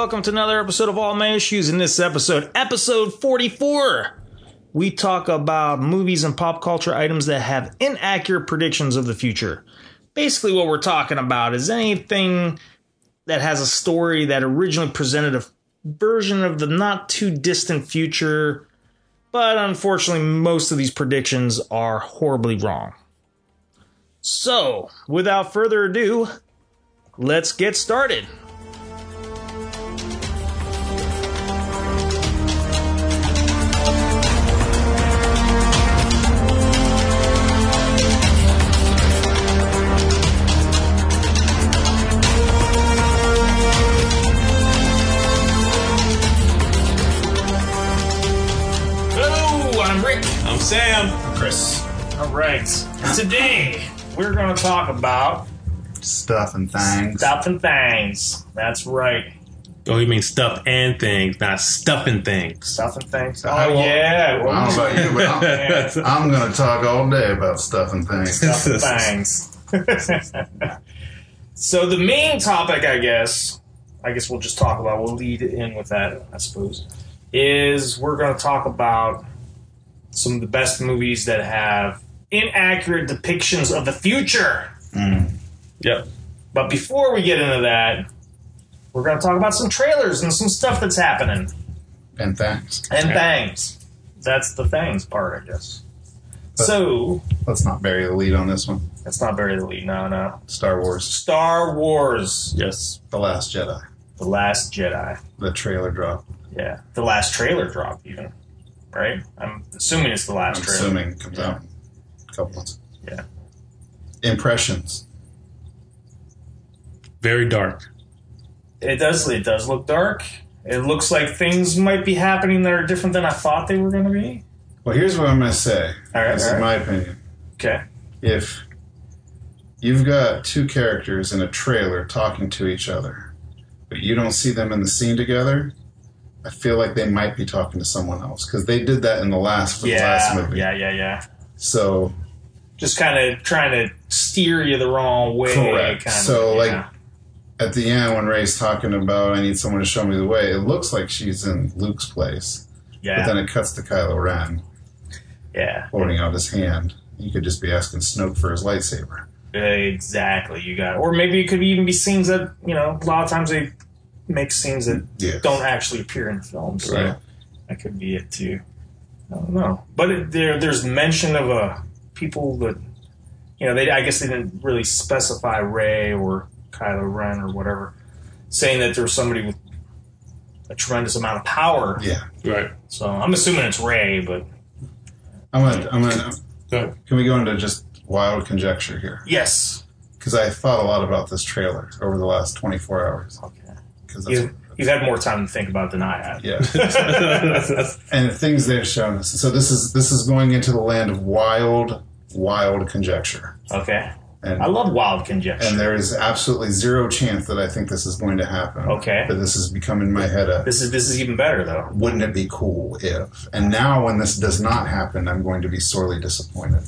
welcome to another episode of All My Issues. In this episode, episode 44, we talk about movies and pop culture items that have inaccurate predictions of the future. Basically, what we're talking about is anything that has a story that originally presented a version of the not too distant future, but unfortunately, most of these predictions are horribly wrong. So, without further ado, let's get started. Sam. Chris. All right. Today, we're going to talk about stuff and things. Stuff and things. That's right. Oh, you mean stuff and things, not stuffing things. Stuff and things. Oh, yeah. Well, I don't know about you, but I'm going to talk all day about stuff and things. Stuff and things. So the main topic, I guess we'll just talk about, we'll lead in with that, I suppose, is we're going to talk about some of the best movies that have inaccurate depictions of the future. Yep. But before we get into that, we're going to talk about some trailers and some stuff that's happening. And things. And things. That's the things part, I guess. So let's not bury the lead on this one. Let's not bury the lead. No. Star Wars. Star Wars. Yes. The Last Jedi. The Last Jedi. The trailer drop. Yeah. The last trailer drop, even. Right? I'm assuming it's the last trailer. Assuming it comes out in a couple months. Yeah. Impressions. Very dark. It does look dark. It looks like things might be happening that are different than I thought they were going to be. Well, here's what I'm going to say. This is my opinion. Okay. If you've got two characters in a trailer talking to each other, but you don't see them in the scene together, I feel like they might be talking to someone else because they did that in the last movie. Yeah. So, just kind of trying to steer you the wrong way. Correct. At the end when Rey's talking about I need someone to show me the way, it looks like she's in Luke's place. Yeah. But then it cuts to Kylo Ren. Yeah. Holding out his hand. You could just be asking Snoke for his lightsaber. Exactly. You got it. Or maybe it could even be scenes that a lot of times they make scenes that don't actually appear in the film, so that could be it too. I don't know, but there's mention of people that I guess they didn't really specify Rey or Kylo Ren or whatever, saying that there's somebody with a tremendous amount of power. Yeah, right. So I'm assuming it's Rey, but I'm gonna. Can we go into just wild conjecture here? Yes, because I thought a lot about this trailer over the last 24 hours. Okay. You've had more time to think about it than I have. Yeah. And the things they've shown us. So this is going into the land of wild conjecture. Okay. And I love wild conjecture. And there is absolutely zero chance that I think this is going to happen. Okay. But this has become in my head This is even better, though. Wouldn't it be cool if? And now when this does not happen, I'm going to be sorely disappointed.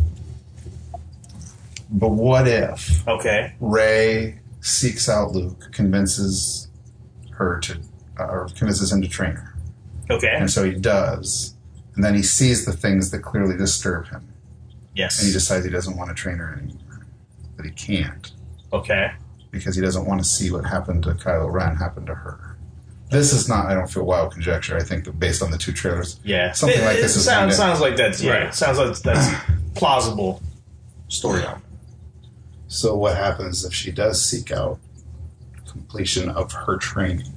But what if Rey seeks out Luke, convinces her to, or convinces him to train her. Okay. And so he does. And then he sees the things that clearly disturb him. Yes. And he decides he doesn't want to train her anymore. But he can't. Okay. Because he doesn't want to see what happened to Kylo Ren happen to her. This is not, I don't feel wild conjecture. I think that based on the two trailers, something like this sounds like that's right. Sounds like that's plausible storyline. So what happens if she does seek out completion of her training,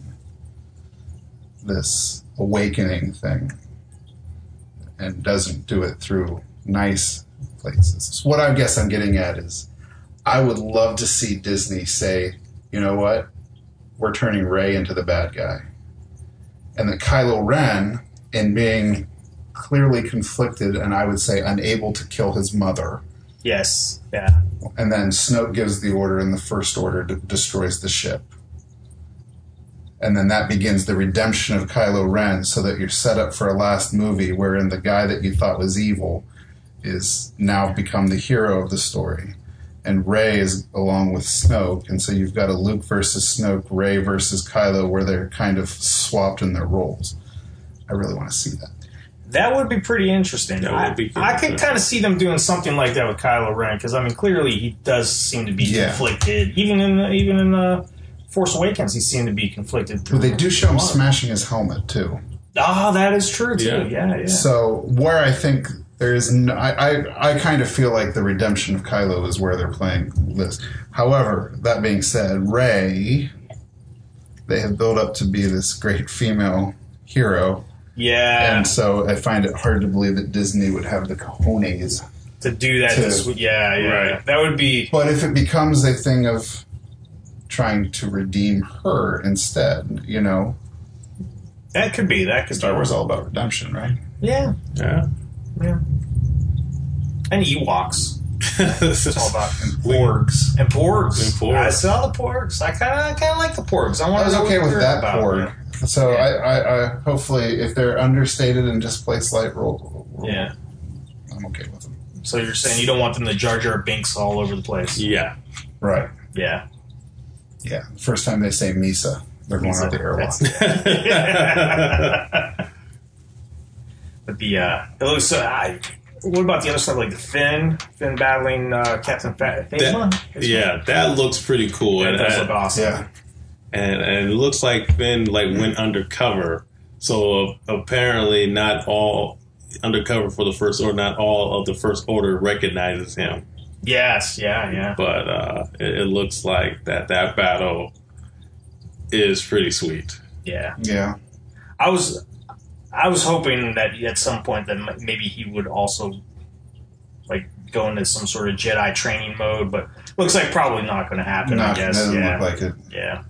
this awakening thing, and doesn't do it through nice places? So what I guess I'm getting at is I would love to see Disney say, you know what, we're turning Rey into the bad guy, and that Kylo Ren, in being clearly conflicted and I would say unable to kill his mother, yes, yeah. And then Snoke gives the order, and the First Order destroys the ship. And then that begins the redemption of Kylo Ren, so that you're set up for a last movie wherein the guy that you thought was evil is now become the hero of the story. and Rey is along with Snoke, and so you've got a Luke versus Snoke, Rey versus Kylo, where they're kind of swapped in their roles. I really want to see that. That would be pretty interesting. That would be good. I could kind of see them doing something like that with Kylo Ren, because I mean, clearly he does seem to be conflicted. Even in Force Awakens, he seemed to be conflicted. Well, they do show him smashing his helmet too. Oh, that is true too. Yeah. So where I think there is, I kind of feel like the redemption of Kylo is where they're playing this. However, that being said, Rey, they have built up to be this great female hero. Yeah. And so I find it hard to believe that Disney would have the cojones to do that. Right. That would be. But if it becomes a thing of trying to redeem her instead, That could be. Star Wars is all about redemption, right? Yeah. Yeah. And Ewoks. It's all about porgs. And porgs. I saw the porgs. I kind of like the porgs. I was okay with that porg. So I hopefully, if they're understated and just play slight role, I'm okay with them. So you're saying you don't want them to Jar Jar Binks all over the place? Yeah. Right. Yeah. Yeah. First time they say Misa, they're going out the airlock. But it looks so. What about the other stuff, like the Finn battling Captain Phasma? Yeah, that looks pretty cool. That does look awesome. Yeah. And it looks like Finn went undercover. So apparently not all undercover for the First Order, not all of the First Order recognizes him. Yes, yeah. But it looks like that battle is pretty sweet. Yeah. Yeah. I was hoping that at some point that maybe he would also go into some sort of Jedi training mode, but looks like probably not going to happen. I guess. Doesn't look like it. Yeah.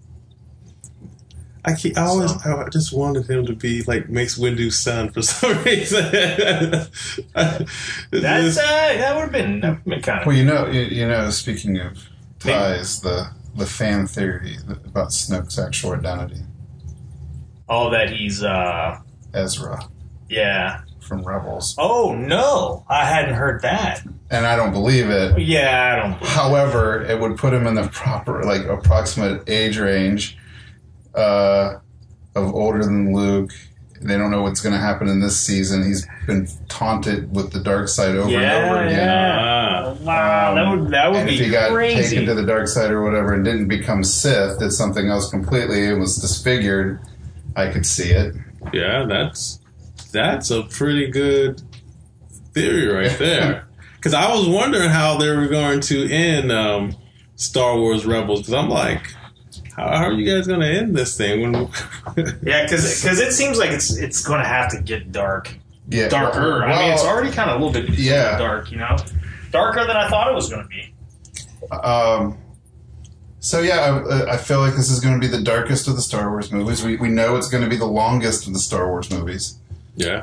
I just wanted him to be like Mace Windu's son for some reason. That would have been kind of. Well, speaking of ties, the fan theory about Snoke's actual identity. Oh, that he's Ezra. Yeah. From Rebels. Oh no, I hadn't heard that. And I don't believe it. Yeah, I don't. However, it would put him in the proper, approximate age range. Of older than Luke. They don't know what's going to happen in this season. He's been taunted with the dark side over and over again. Yeah. Wow, that would and be if he got crazy. taken to the dark side or whatever and didn't become Sith, did something else completely and was disfigured, I could see it. Yeah, that's a pretty good theory right there. Because I was wondering how they were going to end Star Wars Rebels. Because I'm like, how are you guys going to end this thing? Yeah, because it seems like it's going to have to get dark. Yeah, darker. I mean, it's already kind of a little bit dark, darker than I thought it was going to be. So I feel like this is going to be the darkest of the Star Wars movies. We know it's going to be the longest of the Star Wars movies. Yeah.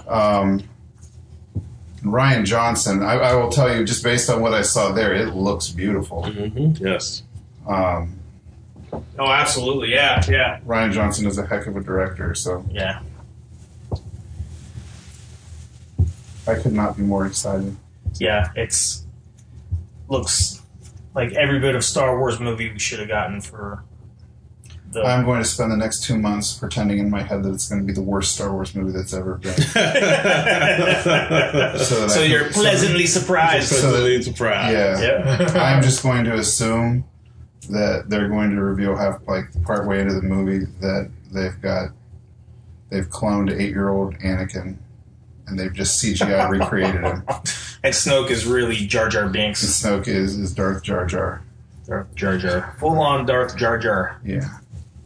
Rian Johnson, I will tell you, just based on what I saw there, it looks beautiful. Mm-hmm. Yes. Oh, absolutely. Yeah. Rian Johnson is a heck of a director, so yeah. I could not be more excited. Yeah, looks like every bit of Star Wars movie we should have gotten for I'm going to spend the next 2 months pretending in my head that it's going to be the worst Star Wars movie that's ever been. so you're pleasantly surprised. Pleasantly surprised. Yeah. I'm just going to assume that they're going to reveal partway into the movie that they've cloned 8-year-old Anakin and they've just CGI recreated him. And Snoke is really Jar Jar Binks. And Snoke is Darth Jar Jar. Darth Jar Jar. Full on Darth Jar Jar. Yeah.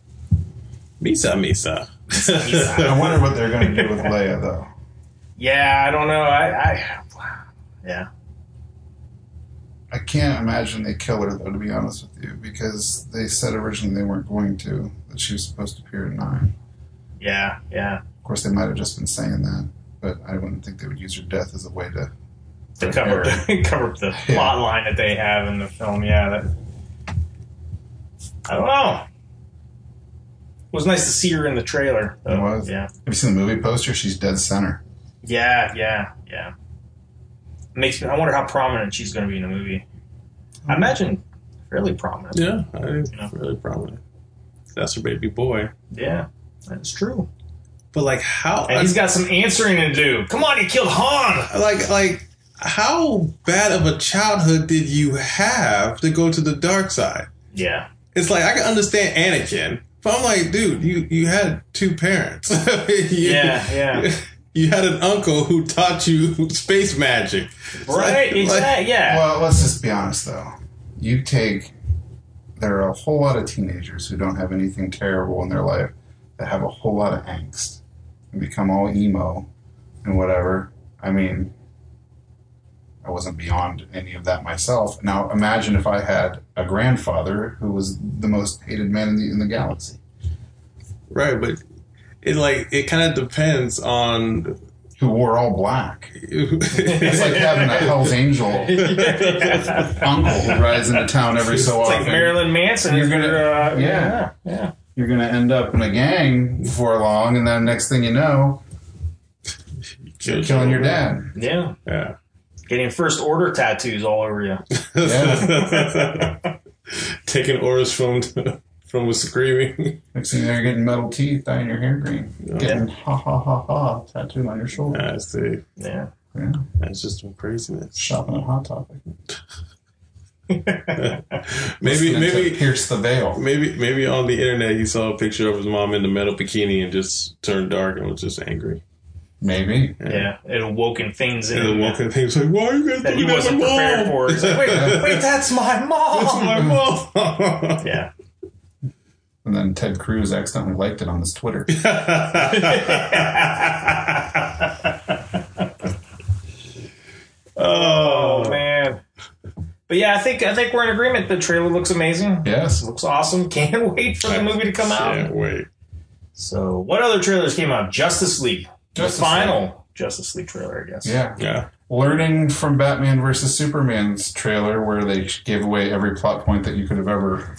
Misa. I wonder what they're going to do with Leia, though. Yeah, I don't know. Yeah. I can't imagine they kill her, though, to be honest with you, because they said originally they weren't going to, that she was supposed to appear in 9. Yeah. Of course, they might have just been saying that, but I wouldn't think they would use her death as a way to cover up the plot line that they have in the film. Yeah, I don't know. It was nice to see her in the trailer, though. It was. Yeah. Have you seen the movie poster? She's dead center. Yeah. I wonder how prominent she's going to be in the movie. I imagine fairly prominent. Yeah, I think really prominent. That's her baby boy. Yeah, that's true. But like how? And he's got some answering to do. Come on, he killed Han. Like how bad of a childhood did you have to go to the dark side? Yeah. It's like I can understand Anakin, but I'm like, dude, you had two parents. Yeah. You had an uncle who taught you space magic. Right, exactly, yeah. Well, let's just be honest, though. There are a whole lot of teenagers who don't have anything terrible in their life that have a whole lot of angst and become all emo and whatever. I mean, I wasn't beyond any of that myself. Now, imagine if I had a grandfather who was the most hated man in the galaxy. Right, but it kind of depends on who wore all black. It's like having a Hell's Angel uncle who rides into town every so often. It's like Marilyn Manson. You're gonna, You're gonna end up in a gang before long, and then next thing you know, you're killing your dad. Yeah. Getting first order tattoos all over you. Yeah. Taking orders from a screaming. Next thing you know, you're getting metal teeth, dyeing your hair green. Getting ha ha ha ha tattooed on your shoulder. I see. Yeah. That's just some craziness. Shopping at Hot Topic. maybe pierce the veil. Maybe on the internet he saw a picture of his mom in the metal bikini and just turned dark and was just angry. Maybe. Yeah. It awoken things in him. It awoken things like, why are you guys that he wasn't prepared for? He's like, wait, that's my mom. That's my mom. Yeah. And then Ted Cruz accidentally liked it on his Twitter. Oh man. But yeah, I think we're in agreement. The trailer looks amazing. Yes. It looks awesome. Can't wait for the movie to come out. Can't wait. So what other trailers came out? Justice League. The final Justice League trailer, I guess. Yeah. Learning from Batman vs. Superman's trailer where they gave away every plot point that you could have ever...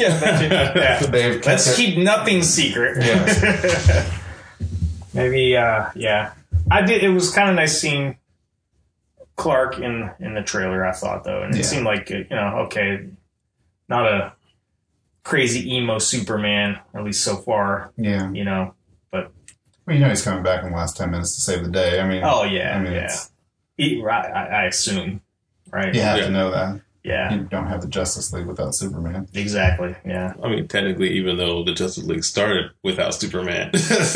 Let's keep nothing secret. Yes. Maybe, yeah. It was kind of nice seeing Clark in the trailer, I thought, though. And it seemed like, okay, not a crazy emo Superman, at least so far. Yeah. But... Well, he's coming back in the last 10 minutes to save the day. I mean... Oh, yeah, I assume, right? You have to know that. Yeah. You don't have the Justice League without Superman. Exactly, yeah. I mean, technically, even though the Justice League started without Superman.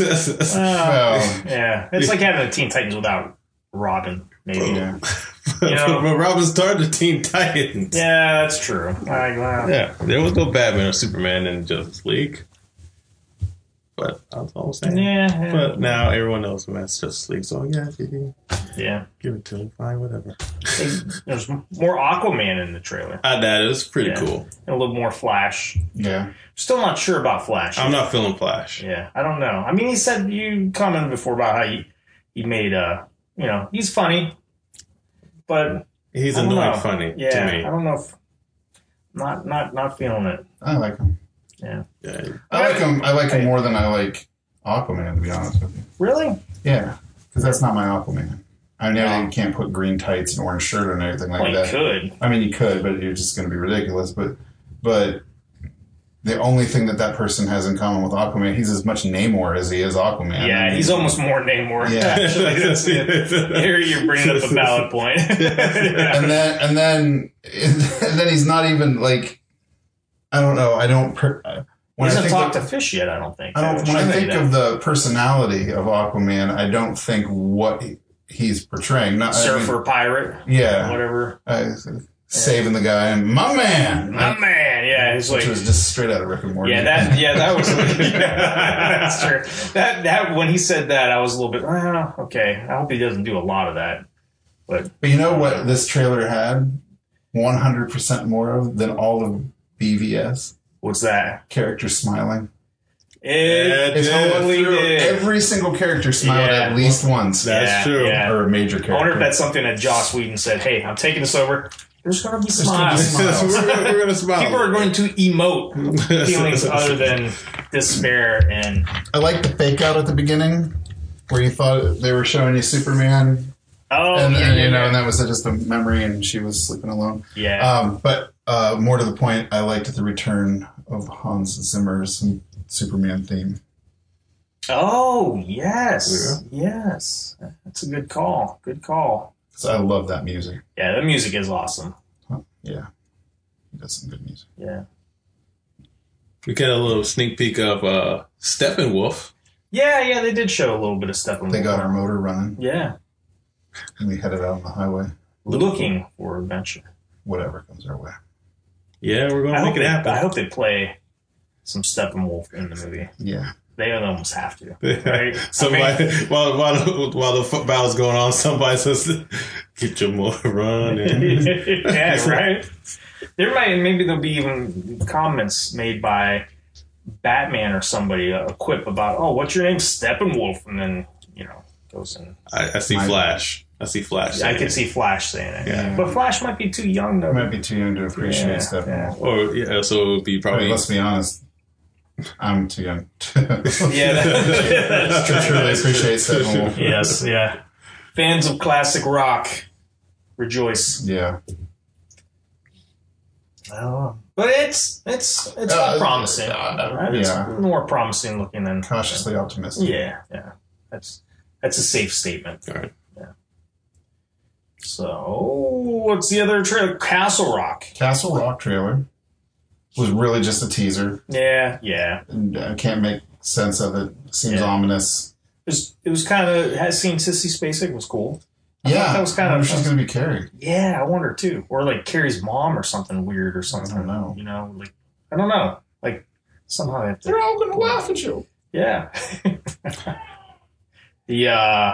Yeah. It's like having the Teen Titans without Robin, maybe. Yeah. But Robin started the Teen Titans. Yeah, that's true. Yeah, there was no Batman or Superman in Justice League. But that's all I'm saying. Yeah. But now everyone knows him as Justice League, so yeah. Give it to him. Fine, whatever. There's more Aquaman in the trailer. That is pretty cool. And a little more Flash. Yeah. Still not sure about Flash. I'm not feeling Flash. Yeah, I don't know. I mean, he said, you commented before about how he made, he's funny, but... He's annoying funny to me. I don't know if... Not feeling it. I like him. Yeah. I like him more than I like Aquaman, to be honest with you. Really? Yeah, because that's not my Aquaman. I know you can't put green tights and orange shirt and everything like that. You could. I mean, you could, but you're just going to be ridiculous. But the only thing that person has in common with Aquaman, he's as much Namor as he is Aquaman. Yeah, he's almost more Namor. Yeah. Here you're bringing up a valid point. Yeah. And then he's not even like, I don't know. I don't. He hasn't talked to Fish yet, I don't think. When I think of the personality of Aquaman, I don't think what he's portraying. Surfer, pirate. Yeah. Whatever. Saving the guy and my man. Yeah. He's which was just straight out of Rick and Morty. That was. That's true. That when he said that, I was a little bit. Okay. I hope he doesn't do a lot of that. But you know what this trailer had 100% more of than all of BVS? What's that? Characters smiling. It totally did. Every single character smiled at least once. That's true. Yeah. Or a major character. I wonder if that's something that Joss Whedon said, hey, I'm taking this over. There's going to be smiles. We're going to smile. People are going to emote feelings other than despair. And I like the fake out at the beginning where you thought they were showing you Superman Oh, and yeah, you know, yeah. and that was just a memory, and she was sleeping alone. Yeah. But more to the point, I liked the return of Hans Zimmer's Superman theme. Oh, yes. Yes. That's a good call. Good call. So I love that music. Yeah, the music is awesome. Yeah, he does some good music. Yeah. We get a little sneak peek of Steppenwolf. Yeah, they did show a little bit of Steppenwolf. They got our motor running, Yeah. and we headed out on the highway. Looking for adventure. Whatever comes our way. Yeah, we're gonna make it happen. I hope they play some Steppenwolf in the movie. Yeah. They almost have to, right? Somebody, while the battle's going on, somebody says, "Get your motor running." Yeah, right. Maybe there'll be even comments made by Batman or somebody, a quip about, "Oh, what's your name, Steppenwolf?" And then goes in. I see Flash. I see Flash. I can see Flash saying it. Yeah. But Flash might be too young though. Might be too young to appreciate stuff. Yeah. Or so it would be probably. Let's be honest. I'm too young. Yeah, that's To true. truly appreciate Steppenwolf. Yes, yeah. Fans of classic rock, rejoice. Yeah. But it's more promising. Right? yeah. It's more promising looking than Cautiously optimistic. Yeah. That's a safe statement. All right. Yeah. So what's the other trailer? Castle Rock. Castle Rock trailer was really just a teaser. Yeah. And I can't make sense of it. Seems ominous. It was kind of has seen Sissy Spacek was cool. I thought that was kind I of. wonder if she's going to be Carrie. Yeah, I wonder too, or like Carrie's mom or something weird or something. I don't know. Like I don't know. Like somehow they have to. They're all going to laugh at you. Yeah. We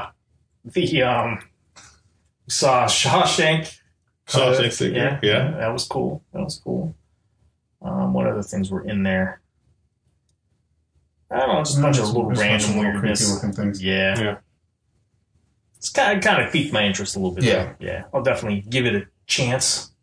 saw Shawshank. Shawshank. Yeah. That was cool. What other things were in there? I don't know, just a bunch of little random weirdness. creepy looking things. Yeah. It's kind of piqued my interest a little bit. Yeah. Yeah. I'll definitely give it a chance.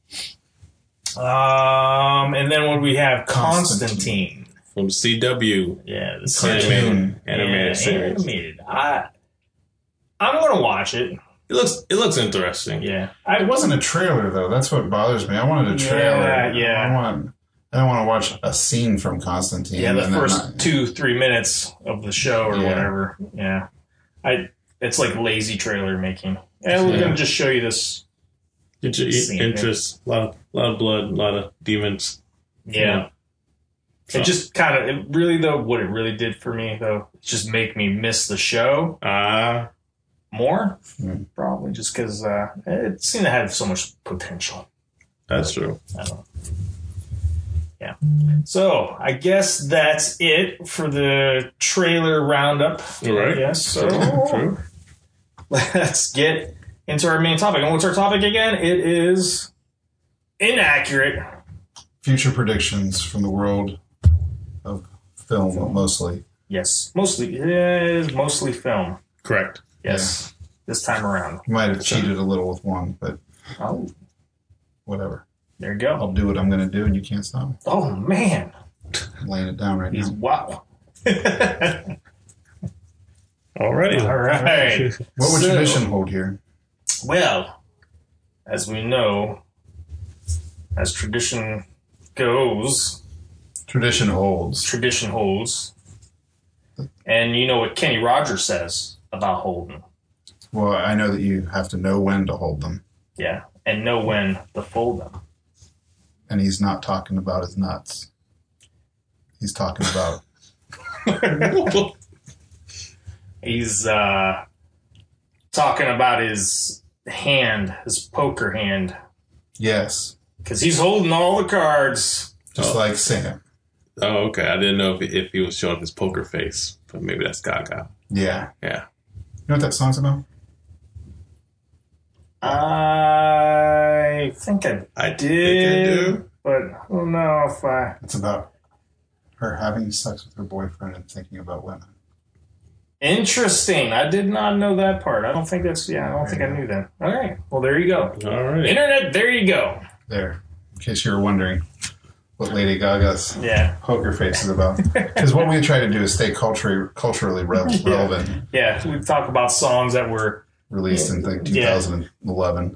And then what we have? Constantine. From CW. Yeah, the Cartoon. Animated series. Animated. I'm gonna watch it. It looks interesting. Yeah. It wasn't a trailer though. That's what bothers me. I wanted a trailer. Yeah. I don't want to watch a scene from Constantine. Yeah, the and then first 2-3 minutes of the show or whatever. Yeah. It's like lazy trailer making. And we're gonna just show you this. Get your interest. A lot of blood, a lot of demons. Yeah. So. It just what it really did for me though, just make me miss the show. More? Probably just because it seemed to have so much potential. That's true. I don't know. Yeah. So I guess that's it for the trailer roundup. All right. Yes. So True. let's get into our main topic. And what's our topic again? It is inaccurate. Future predictions from the world of film, mostly. Yes. Mostly. It is mostly film. Correct. Yes. Yeah. This time around. You might have cheated a little with one, but whatever. There you go. I'll do what I'm going to do, and you can't stop me. Oh, man. I'm laying it down right now. Wow. Alrighty. All right. What would tradition hold here? Well, as we know, as tradition goes, Tradition holds. And you know what Kenny Rogers says about holding. Well, I know that you have to know when to hold them. Yeah, and know when to fold them. And he's not talking about his nuts. He's talking about... He's talking about his hand, his poker hand. Yes. Because he's holding all the cards. Just like Sam. Oh, okay. I didn't know if he was showing his poker face, but maybe that's Gaga. Yeah. Yeah. You know what that song's about? I think I did, do. but I don't know if I... It's about her having sex with her boyfriend and thinking about women. Interesting. I did not know that part. I don't think I knew that. All right. Well, there you go. All right. Internet, there you go. There. In case you were wondering what Lady Gaga's poker face is about. Because what we try to do is stay culturally relevant. Yeah, we talk about songs that were released in, I think, Yeah. 2011.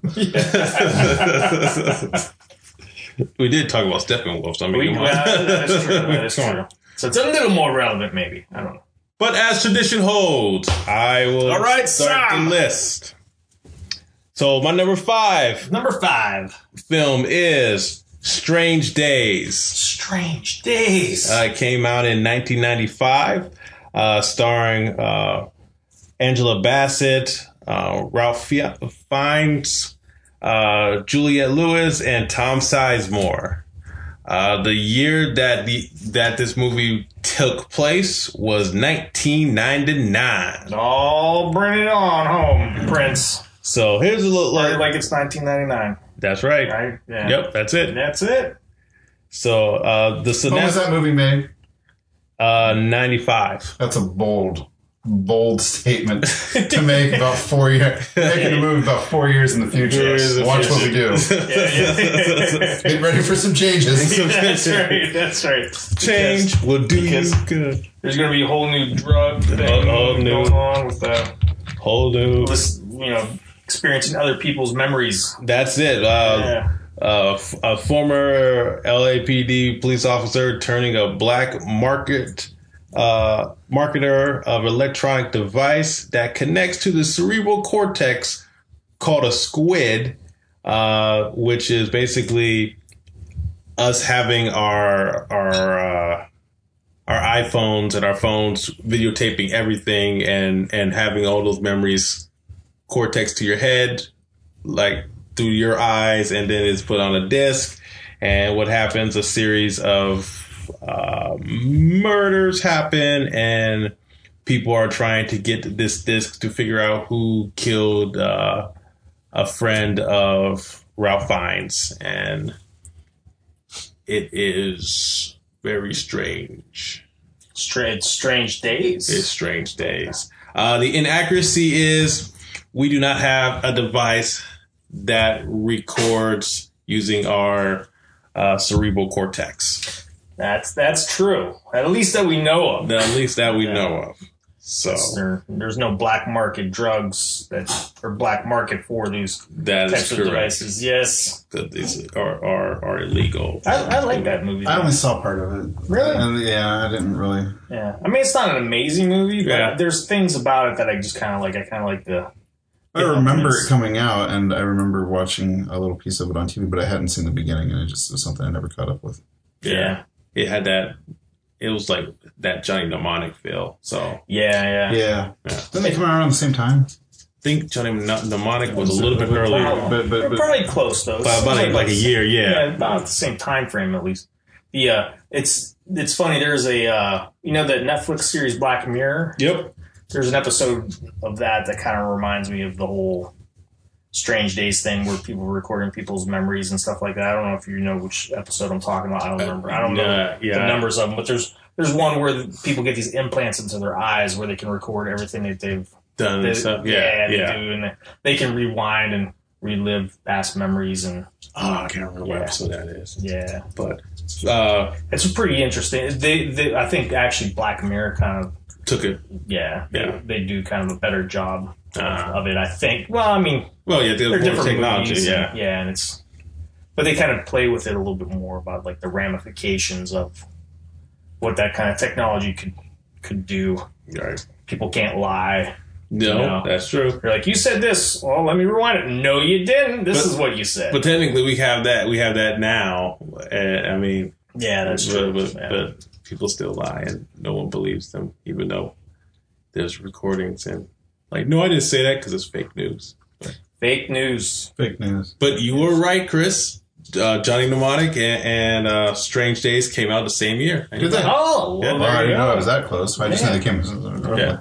We did talk about Steppenwolf. I mean, come on. That is true. That is Come true. on. So it's a little more relevant, maybe. I don't know. But as tradition holds, I will All right, start Sam. the list. So my number 5 Number 5. film is Strange Days. Strange Days. It came out in 1995, starring Angela Bassett, Ralph Fiennes, Juliette Lewis, and Tom Sizemore. The year that this movie took place was 1999. Oh, bring it on home, Prince. So here's a little Like it's 1999, That's right. right? Yeah. Yep, that's it. That's it. So When was that movie made? 95. That's a bold statement to make about 4 years. Making a movie about 4 years in the future. Watch what we do. Yeah. Get ready for some changes. That's right. That's right. Change will do you because- good. There's going to be a whole new drug thing going on with Whole new. this, experiencing other people's memories. That's it. A former LAPD police officer turning a black marketer of electronic device that connects to the cerebral cortex called a squid, which is basically us having our iPhones and our phones videotaping everything and having all those memories cortex to your head, like through your eyes, and then it's put on a disc. And what happens? A series of murders happen, and people are trying to get this disc to figure out who killed a friend of Ralph Fiennes, and it is very strange. Strange Days. It's Strange Days. The inaccuracy is we do not have a device that records using our cerebral cortex. That's true. At least that we know of. At least that we know of. So There's no black market drugs or black market for these that types is of correct. devices. Yes. That these are illegal. I like that movie. I only saw part of it. Really? Yeah, I didn't really. Yeah. I mean, it's not an amazing movie, but Yeah. there's things about it that I just kind of like. I kind of like the... I remember it coming out, and I remember watching a little piece of it on TV, but I hadn't seen the beginning, and it just was something I never caught up with. Yeah. It had that. It was like that Johnny Mnemonic feel. So Yeah. Yeah. Didn't they come out around the same time? I think Johnny Mnemonic was a little bit earlier. But Probably close, though. By about like a year, yeah. About the same time frame, at least. It's funny. There's a that Netflix series Black Mirror. Yep. There's an episode of that kind of reminds me of the whole Strange Days thing, where people were recording people's memories and stuff like that. I don't know if you know which episode I'm talking about. I don't remember. I don't know the numbers of them, but there's one where people get these implants into their eyes where they can record everything that they've Done and stuff. they do, and they can rewind and relive past memories and. Oh, I can't remember what episode that is. Yeah, But it's pretty interesting. They I think actually Black Mirror kind of took it. they do kind of a better job of it. I think. Well, I mean, Well, yeah, they're more different technology. movies, Yeah. and but they kind of play with it a little bit more about like the ramifications of what that kind of technology could do. Right. People can't lie. No, that's true. You're like, you said this. Well, let me rewind it. No, you didn't. This is what you said. But technically, we have that now. I mean, yeah, that's true. But people still lie, and no one believes them, even though there's recordings and like, no, I didn't say that because it's fake news. Fake news. Fake news. But you were right, Chris. Johnny Mnemonic and Strange Days came out the same year. Did they? Oh, Yeah, well, I there didn't you know go. it was that close. I just knew they came. Yeah.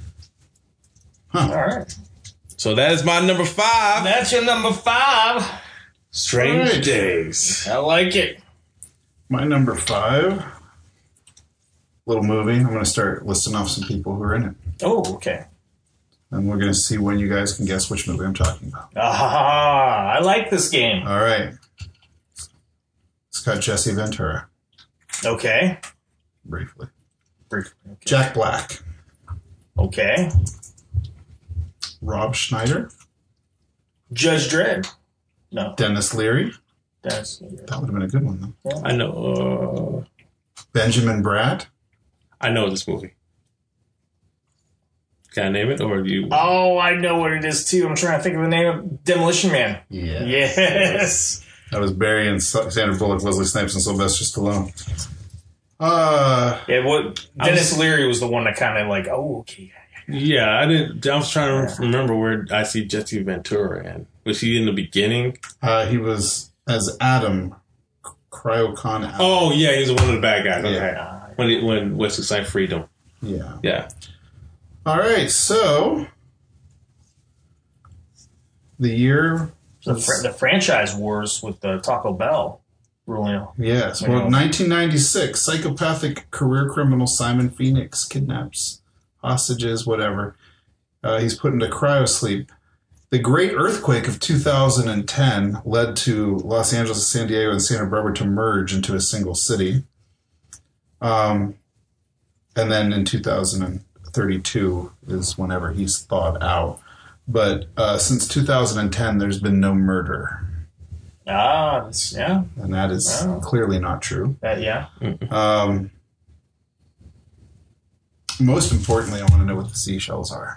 All right. So that is my number 5. That's your number 5. Strange Right. Days. I like it. My number 5. Little movie. I'm going to start listing off some people who are in it. Oh, okay. And we're going to see when you guys can guess which movie I'm talking about. Ah, I like this game. All right. It's got Jesse Ventura, Okay. briefly. Okay. Jack Black. Okay. Rob Schneider, Judge Dredd. No. Dennis Leary. That's, That would have been a good one, though. I know. Benjamin Bratt. I know this movie. Can I name it, or do you? oh, I know what it is, too. I'm trying to think of the name of Demolition Man. Yeah. Yes. That was Barry and Sandra Bullock, Wesley Snipes, and Sylvester Stallone. Yeah, Dennis Leary was the one that kind of like, oh, okay. Yeah, I didn't. I was trying to remember where I see Jesse Ventura in. Was he in the beginning? He was as Adam, Cryocon Adam. Oh yeah, he was one of the bad guys. Okay, Yeah. when Wesley Snipes freed him. Yeah. Yeah. All right, so the year... The franchise wars with the Taco Bell ruling. Yes. Well, 1996, psychopathic career criminal Simon Phoenix kidnaps hostages, whatever. He's put into cryosleep. The Great Earthquake of 2010 led to Los Angeles, San Diego, and Santa Barbara to merge into a single city. And then in 2032 is whenever he's thawed out. But since 2010, there's been no murder. Yeah. And that is clearly not true. Yeah. Most importantly, I want to know what the seashells are.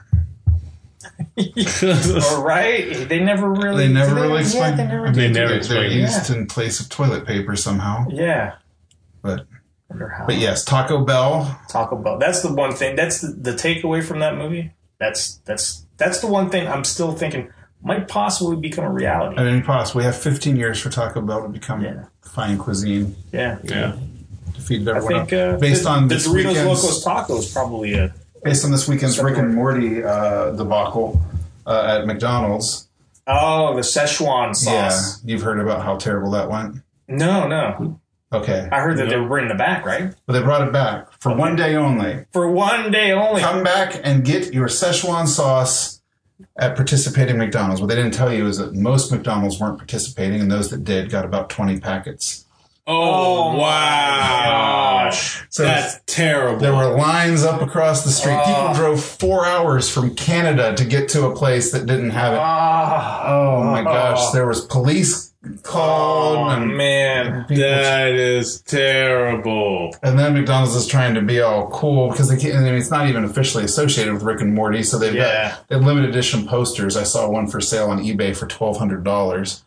All right. They never really... They never really explain. Yeah, they never I mean, They never they're explain. used in place of toilet paper somehow. Yeah. But Wonder how. yes, Taco Bell. Taco Bell. That's the one thing. That's the takeaway from that movie. That's the one thing I'm still thinking might possibly become a reality. I mean, possibly. We have 15 years for Taco Bell to become fine cuisine. Yeah. Yeah. Defeated I everyone think else. Based on the this Doritos weekend's, Locos Tacos probably a... based on this weekend's Rick and Morty debacle at McDonald's. Oh, the Szechuan sauce. Yeah, you've heard about how terrible that went. No. Okay, I heard that they were bringing it back, right? but they brought it back for one day only. For one day only. Come back and get your Szechuan sauce at participating McDonald's. What they didn't tell you is that most McDonald's weren't participating, and those that did got about 20 packets. Oh, wow. Gosh. So That's terrible. there were lines up across the street. People drove 4 hours from Canada to get to a place that didn't have it. Oh my gosh! There was police called, Oh, and man. people- That is terrible. and then McDonald's is trying to be all cool because they can't, I mean, it's not even officially associated with Rick and Morty, so they've got they have limited edition posters. I saw one for sale on eBay for $1,200.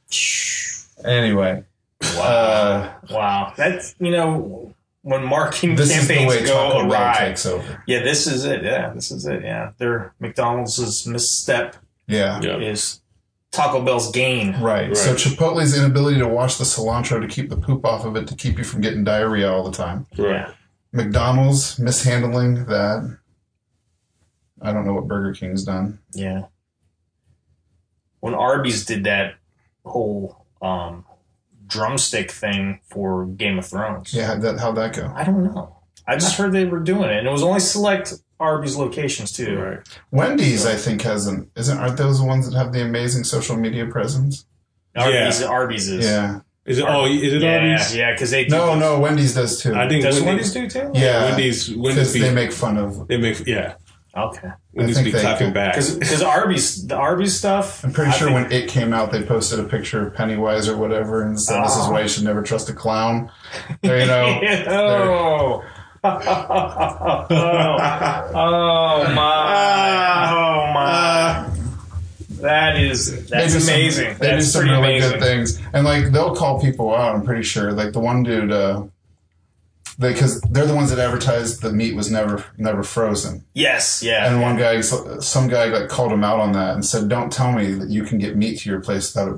Anyway, Wow. That's, when marketing this is the campaigns way go Taco Bell awry. takes over. Yeah, this is it. Yeah, this is it. Yeah. Their McDonald's misstep Yeah. Yeah. is Taco Bell's gain. Right. So Chipotle's inability to wash the cilantro to keep the poop off of it to keep you from getting diarrhea all the time. Yeah. McDonald's mishandling that. I don't know what Burger King's done. Yeah. When Arby's did that whole drumstick thing for Game of Thrones. Yeah, how'd that go? I don't know. I just heard they were doing it, and it was only select Arby's locations too. Right. Wendy's, I think, aren't those the ones that have the amazing social media presence? Arby's is. Yeah. Is it Arby's? Yeah, because they do. No, Wendy's does too. I think Does Wendy's do too? Yeah. Wendy's Because they make fun of. Okay. Wendy's I be think they clapping could- back. Because the Arby's stuff. I'm pretty I sure think- when it came out, they posted a picture of Pennywise or whatever and said, "This is why you should never trust a clown." You know, Oh my! That's amazing. They do That's some pretty really amazing. good things, and like they'll call people out. I'm pretty sure, like the one dude, because they're the ones that advertised the meat was never frozen. Yes, yeah. And one guy, some guy, like called him out on that and said, "Don't tell me that you can get meat to your place without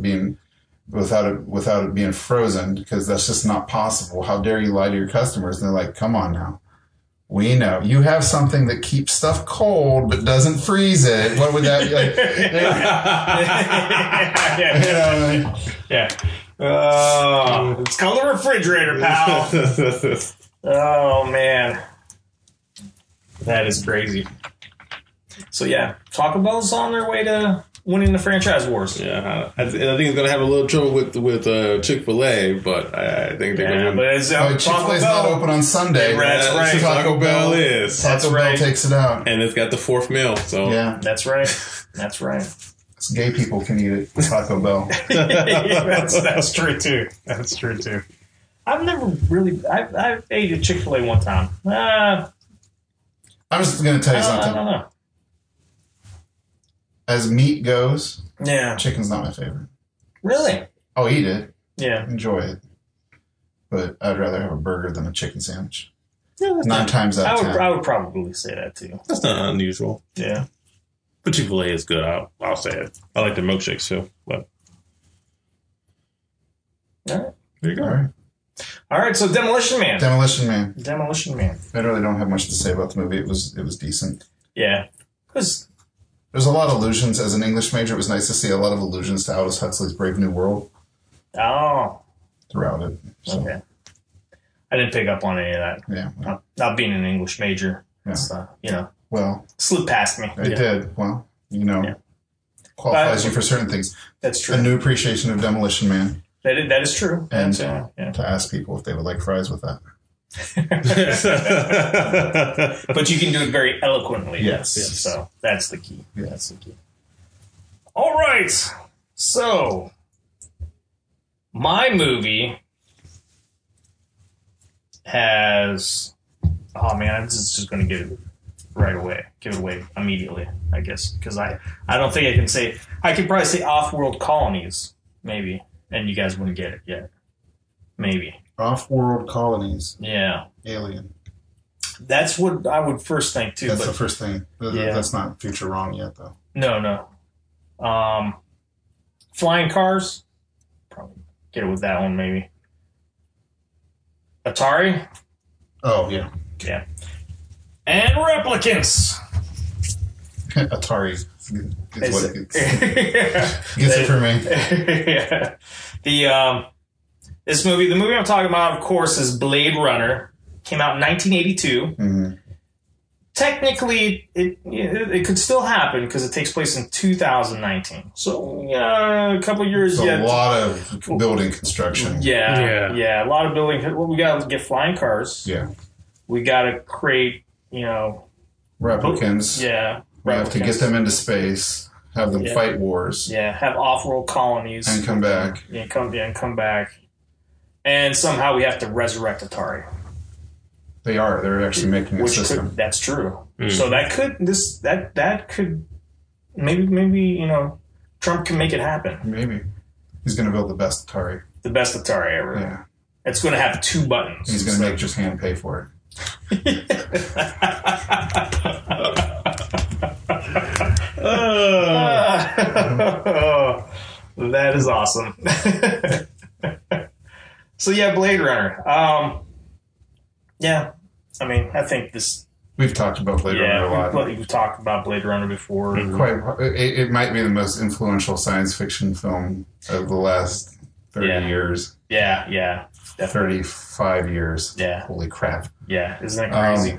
it being frozen, because that's just not possible. How dare you lie to your customers?" And they're like, "Come on now. We know you have something that keeps stuff cold but doesn't freeze it. What would that be like?" Yeah. It's called a refrigerator, pal. Oh, man. That is crazy. So, yeah, Taco Bell's on their way to winning the franchise wars. Yeah, I think it's going to have a little trouble with Chick-fil-A, but I think they're going to. But it's Chick-fil-A's not open on Sunday. That's right. Taco Bell is. Taco Bell takes it out. And it's got the fourth meal. So yeah, that's right. That's right. Gay people can eat it. Taco Bell. That's true too. That's true too. I've never really. I ate at Chick-fil-A one time. I'm just going to tell you something. I don't know. As meat goes, Yeah. chicken's not my favorite. Really? I'll eat it, Yeah. enjoy it, but I'd rather have a burger than a chicken sandwich. Yeah, 9 times out of 10. I would probably say that too. that's not unusual. Yeah. But Chick-fil-A is good. I'll say it. I like their milkshakes too. But All right. there you go. All right. All right. So Demolition Man. Demolition Man. Demolition Man. I really don't have much to say about the movie. It was decent. Yeah. Because There's a lot of allusions. As an English major, it was nice to see a lot of allusions to Aldous Huxley's Brave New World throughout it. So, okay. I didn't pick up on any of that. Yeah. Not being an English major. Yeah. It's, Well, slipped past me. it did. Well, Yeah. qualifies you for certain things. That's true. A new appreciation of Demolition Man, That is true. and That's, to ask people if they would like fries with that. But you can do it very eloquently. Yes. So that's the key. Yeah. That's the key. All right. So my movie has. Oh man, I'm just going to give it right away. Give it away immediately, I guess, because I don't think I can say. I could probably say Off-World Colonies, maybe, and you guys wouldn't get it yet. Maybe. Off-world colonies, Yeah. Alien. That's what I would first think too. That's but the first thing. Yeah. That's not Future Wrong yet, though. No. Flying Cars. Probably get it with that one, maybe. Atari. Oh, yeah. Yeah. And Replicants. Atari is what it gets. Gets Gets it for me. Yeah. The movie I'm talking about, of course, is Blade Runner. Came out in 1982. Mhm. Technically, it could still happen because it takes place in 2019. So, a couple of years It's yet. a lot of building construction. Yeah, a lot of building. Well, we got to get flying cars. Yeah. We got to create, Replicants. yeah. We have to get them into space, have them fight wars, Yeah, have off-world colonies. and come back. And come back. And somehow we have to resurrect Atari. They are. They're actually making a system. That's true. So that could maybe Trump can make it happen. Maybe. He's going to build the best Atari. The best Atari ever. Yeah. It's going to have 2 buttons. He's going to make Japan pay for it. That is awesome. So yeah, Blade Runner. Yeah, I mean, I think this. We've talked about Blade Runner a lot. We've talked about Blade Runner before. It might be the most influential science fiction film of the last 30 years. Yeah, definitely. 35 years. Yeah. Holy crap. Yeah, isn't that crazy?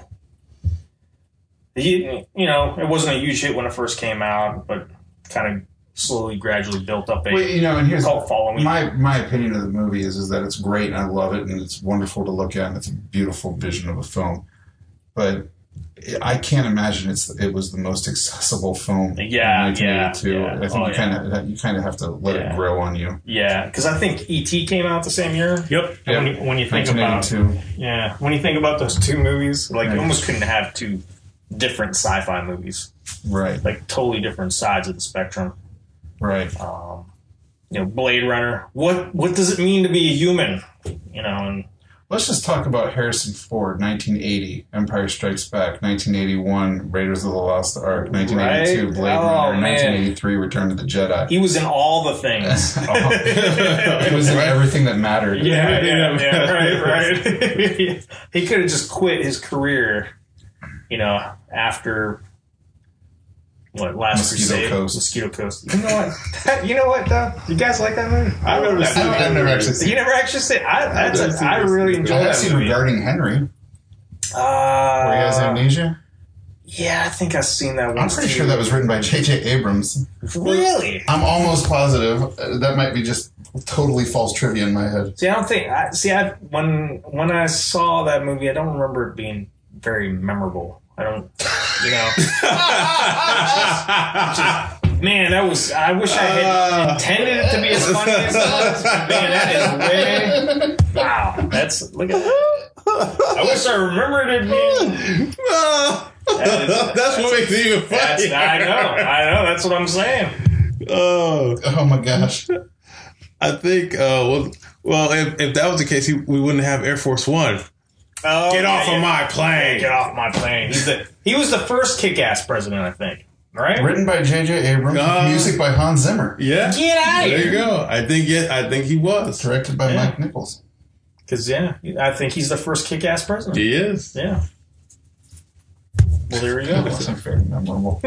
It wasn't a huge hit when it first came out, but kind of slowly, gradually built up a and here's cult following. My opinion of the movie is that it's great and I love it and it's wonderful to look at and it's a beautiful vision of a film. But I can't imagine it was the most accessible film in 1982. Yeah. I think you kind of have to let it grow on you. Yeah, because I think E.T. came out the same year. Yep. When you think about when you think about those 2 movies, like you almost couldn't have 2 different sci-fi movies, Right. like totally different sides of the spectrum. Right. Blade Runner. What does it mean to be a human? And Let's just talk about Harrison Ford, 1980, Empire Strikes Back, 1981, Raiders of the Lost Ark, 1982, Blade Runner, 1983, Return of the Jedi. he was in all the things. He was in everything that mattered. Right. He could have just quit his career, after Last Crusade, Mosquito Coast. You know what? Though, you guys like that movie? I've never seen it. I've never actually seen it. You never actually seen it? I really enjoyed I that have seen movie. Regarding Henry. Where he has amnesia. Yeah, I think I've seen that one. I'm pretty sure that was written by J.J. Abrams. Really? I'm almost positive. That might be just totally false trivia in my head. See, I don't think. When I saw that movie, I don't remember it being very memorable. I don't, man, that was. I wish I had intended it to be as funny as it was. But man, that is way. Wow, look at that. I wish I remembered it being. That's what makes it even funny. I know. That's what I'm saying. Oh my gosh. I think, if that was the case, we wouldn't have Air Force One. Oh, Get off of my plane. Get off my plane. He was the first kick-ass president, I think. Right? Written by J.J. Abrams, music by Hans Zimmer. Yeah. Get out of here. There you go. I think he was. Directed by Mike Nichols. Because, I think he's the first kick-ass president. He is. Yeah. Well, there we go. It wasn't very memorable.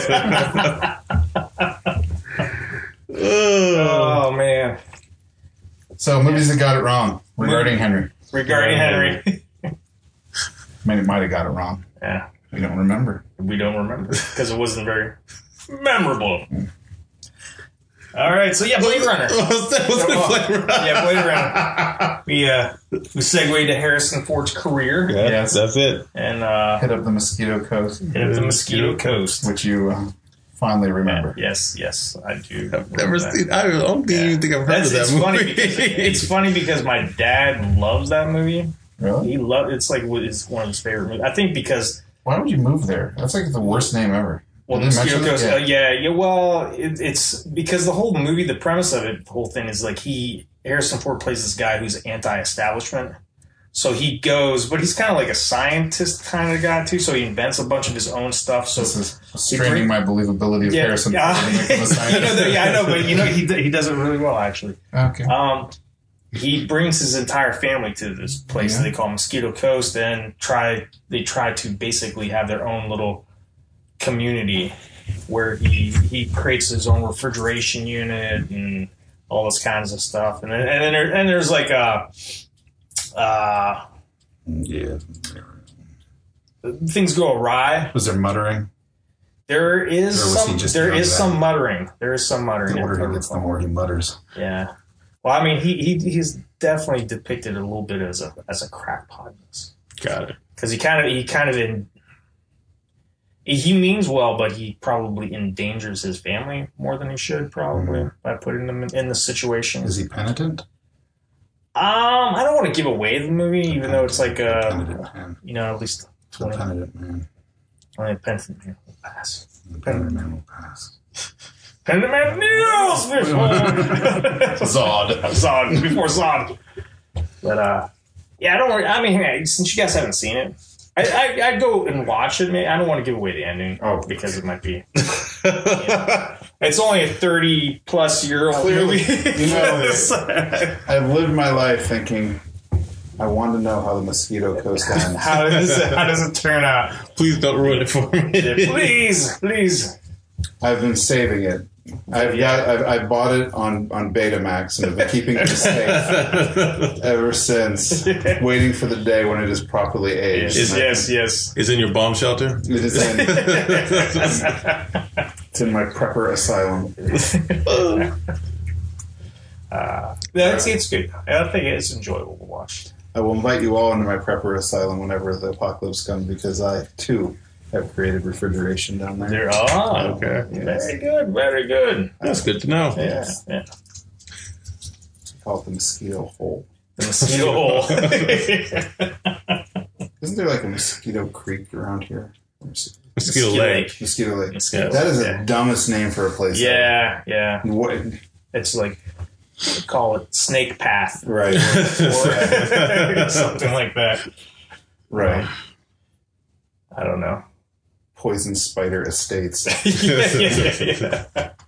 Oh, man. So, movies that got it wrong regarding Henry. Regarding Henry. I mean, it might have got it wrong. Yeah. We don't remember. We don't remember because it wasn't very memorable. All right, so Blade Runner. Blade Runner? Yeah, Blade Runner. We segued to Harrison Ford's career. Yes, that's it. And Hit up the Mosquito Coast. Mosquito Coast, which you fondly remember. Yes, I do. I've never seen. I don't even think I've heard of that movie. It's funny because my dad loves that movie. Really? It's like it's one of his favorite movies. I think because. Why would you move there? That's like the worst name ever. Well, Mosquito Coast. Well, it's because the whole movie, the premise of it, the whole thing is like Harrison Ford plays this guy who's anti-establishment. So he goes, but he's kind of like a scientist kind of guy too. So he invents a bunch of his own stuff. So this is straining my believability of Harrison Ford to make him a scientist. I know, but he does it really well actually. Okay. He brings his entire family to this place that they call Mosquito Coast, and they try to basically have their own little community where he creates his own refrigeration unit and all those kinds of stuff. And then there's like things go awry. Was there muttering? There is some muttering. There is some muttering. The older he gets, the more he mutters. Yeah. Well, I mean, he's definitely depicted a little bit as a crackpot. Got it. Because he means well, but he probably endangers his family more than he should, probably, by putting them in the situation. Is he penitent? I don't want to give away the movie, even though it's like penitent man. At least 20. The penitent man. Only a penitent man will pass. The penitent man will pass. Penitent man kneels before Zod before Zod. But I don't worry. I mean, since you guys haven't seen it, I'd go and watch it. I don't want to give away the ending. Oh, because it might be. It's only a 30-plus-year-old movie. I've lived my life thinking, I want to know how the Mosquito Coast ends. How does it turn out? Please don't ruin it for me. Please. I've been saving it. I bought it on Betamax and have been keeping it safe ever since, waiting for the day when it is properly aged. Yes. Is in your bomb shelter? It is in. It's in my prepper asylum. It's good. I think it's enjoyable to watch. I will invite you all into my prepper asylum whenever the apocalypse comes, because I too have created refrigeration down there. Okay. Yes. Very good. That's good to know. Yeah. I call it the mosquito hole. The mosquito hole. Isn't there like a Mosquito Creek around here? Mosquito Lake. Mosquito Lake. Mosquito That is Lake. the dumbest name for a place. Yeah. What? It's like, call it Snake Path. Right. Or something like that. Right. I don't know. Poison Spider Estates. Yeah.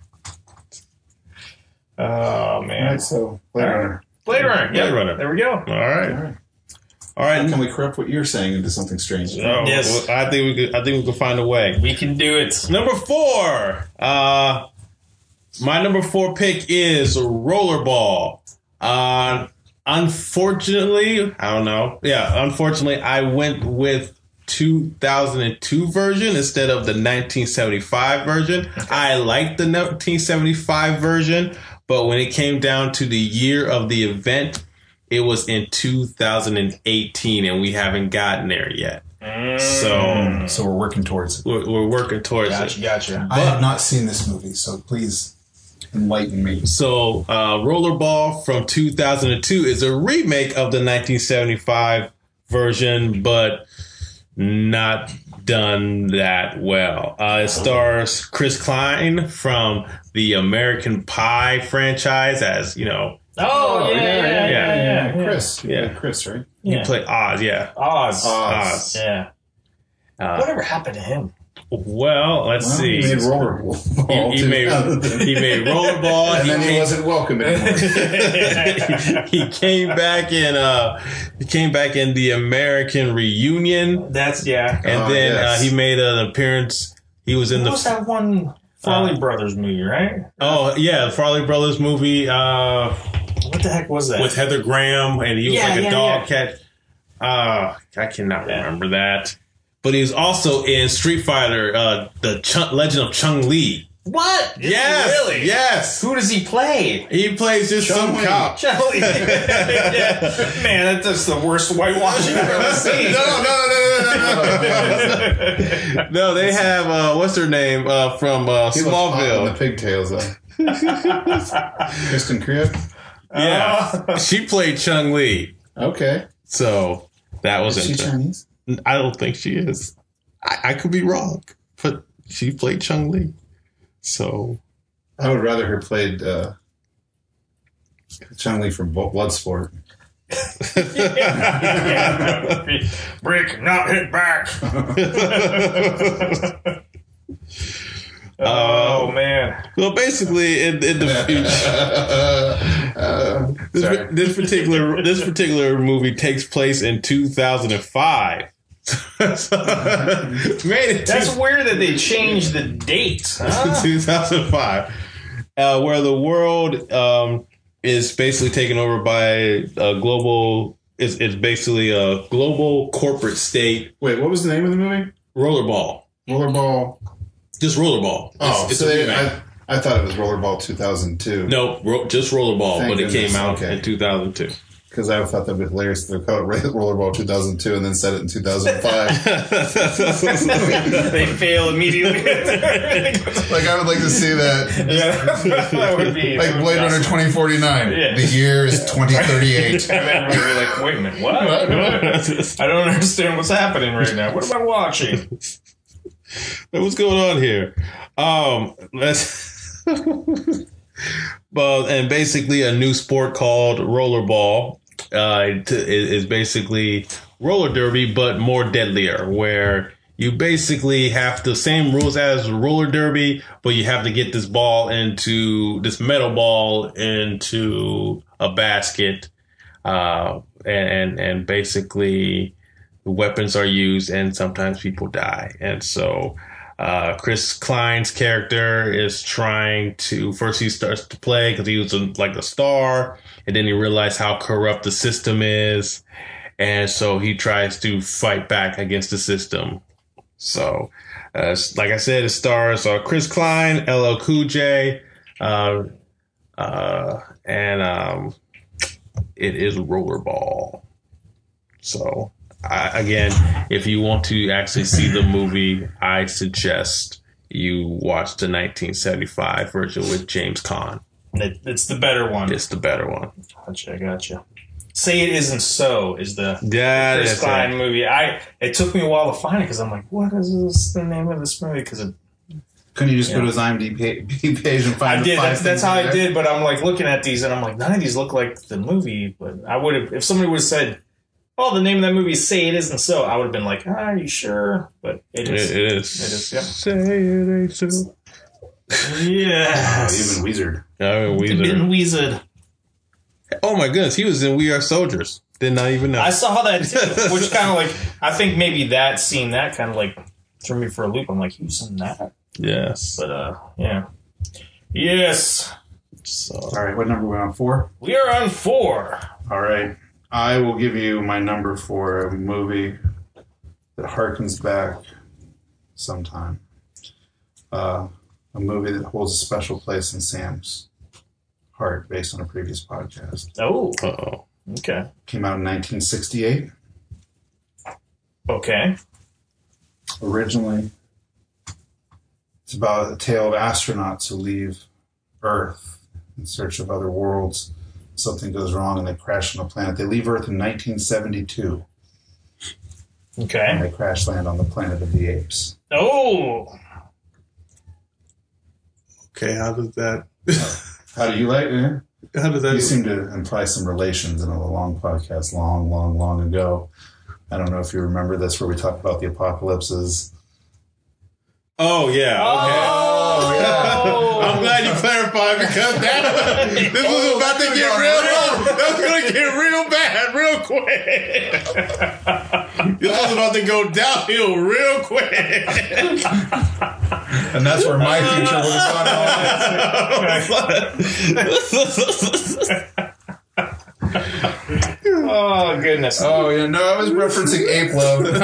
Oh, man. All right, so Blade Runner. Blade Runner. Blade Runner. There we go. All right. Can we corrupt what you're saying into something strange? No, Yes. I think we could find a way. We can do it. Number 4. My number 4 pick is Rollerball. Unfortunately, I went with 2002 version instead of the 1975 version. I liked the 1975 version, but when it came down to the year of the event, it was in 2018, and we haven't gotten there yet. So we're working towards it. We're working towards it. Gotcha. I have not seen this movie, so please enlighten me. So Rollerball from 2002 is a remake of the 1975 version, but not done that well. It stars Chris Klein from the American Pie franchise as, Oh, yeah. Chris. Yeah. Chris, right? He played Oz, yeah. Oz. Yeah. Whatever happened to him? Well, let's see. He made Rollerball. He made Rollerball, and then he wasn't welcome anymore. he came back in the American Reunion. That's and then he made an appearance. He was in what was that one Farley Brothers movie, right? Oh yeah, the Farley Brothers movie. What the heck was that? With Heather Graham, and he was like a dog cat. I cannot remember that. But he was also in Street Fighter, the Legend of Chun-Li. What? Yes, really? Yes. Who does he play? He plays just some cop. Chun-Li. Man, that's the worst whitewashing I've ever seen. No, they have what's her name from Smallville. The pigtails. Kristen Krieg. Yeah, she played Chun-Li. Okay, so that was Is she Chinese? I don't think she is. I could be wrong, but she played Chun-Li. So I would rather her played Chun-Li from Bloodsport. Brick, not hit back. Oh man! Well, basically, in the future, this particular movie takes place in 2005. That's weird that they changed the date. 2005, where the world is basically taken over by a global. It's basically a global corporate state. Wait, what was the name of the movie? Rollerball. Rollerball. Just Rollerball. It's I thought it was Rollerball 2002. No, just Rollerball, but it came out in 2002. Because I thought that would be hilarious. They called it Rollerball 2002 and then said it in 2005. They fail immediately. Like, I would like to see that. Yeah, that would be like Blade Runner 2049. Yeah. The year is 2038. And then we'd be like, wait a minute, what? I don't understand what's happening right now. What am I watching? What's going on here? Well, and basically a new sport called rollerball is basically roller derby, but more deadlier, where you basically have the same rules as roller derby, but you have to get this metal ball into a basket, and basically the weapons are used, and sometimes people die, and so. Chris Klein's character is trying to, first he starts to play because he was like a star, and then he realized how corrupt the system is, and so he tries to fight back against the system. So, like I said, it stars Chris Klein, LL Cool J, and it is Rollerball. So. Again, if you want to actually see the movie, I suggest you watch the 1975 version with James Caan. It's the better one. It's the better one. Gotcha. Say It Isn't So is the Chris Klein movie. It took me a while to find it because I'm like, what is the name of this movie? Because couldn't you just go to his IMDb page and find? I did. That's how I did. But I'm like looking at these and I'm like, none of these look like the movie. But I would have, if somebody would have said, oh, the name of that movie is Say It Isn't So, I would have been like, are you sure? But it is. It is. Yep. Say it ain't so. Yeah. Even Weezer. Weezer. Oh my goodness, he was in We Are Soldiers. Did not even know. I saw that too, which kind of like, I think maybe that scene, that kind of like threw me for a loop. I'm like, he was in that? Yes. But, yeah. Yes. So. All right, what number are we on? 4? We are on 4. All right. I will give you my number for a movie that harkens back sometime. A movie that holds a special place in Sam's heart based on a previous podcast. Oh. Uh-oh. Okay. Came out in 1968. Okay. Originally, it's about a tale of astronauts who leave Earth in search of other worlds. Something goes wrong and they crash on a planet. They leave Earth in 1972. Okay. And they crash land on the planet of the apes. Oh. Okay, how does that... How do you like it? How does that... You seem to imply some relations in a long podcast long ago. I don't know if you remember this, where we talked about the apocalypses. Oh, yeah. Okay. Oh, yeah. I'm glad you clarified because this was about to get real. That was going to get real bad real quick. This was about to go downhill real quick. And that's where my future would have gone. Oh, goodness. Oh, yeah. No, I was referencing Ape Love. Okay.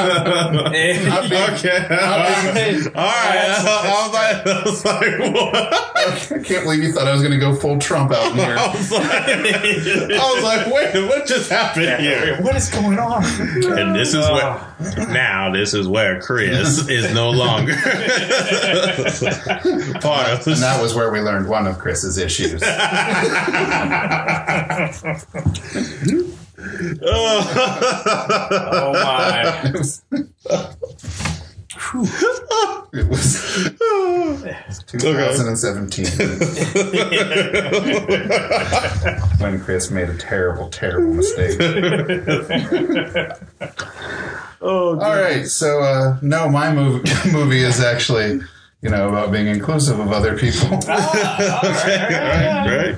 All right. I was like, what? I can't believe you thought I was going to go full Trump out in here. I was like, wait, what just happened here? What is going on? And this is this is where Chris is no longer part of And that was where we learned one of Chris's issues. Oh my. It was 2017 when Chris made a terrible mistake. Oh, all right, so no, my movie is actually, about being inclusive of other people. Right.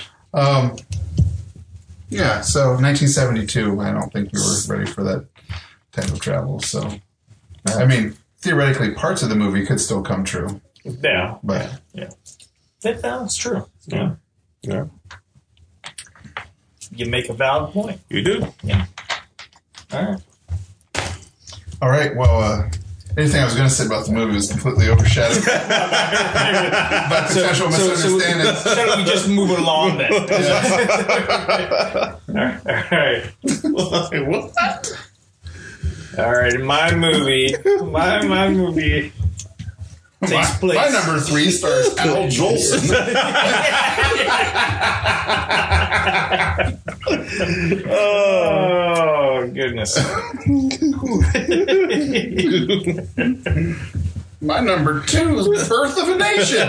Yeah, so 1972. I don't think we were ready for that type of travel. So, I mean, theoretically, parts of the movie could still come true. Yeah. But That's true. Yeah. Yeah. You make a valid point. You do. Yeah. All right. Well, anything I was going to say about the movie was completely overshadowed by potential misunderstandings. So we just move it along then. All right. What? All right. My movie takes place. My number 3 stars Al Jolson. Oh, goodness. My number 2 is Birth of a Nation.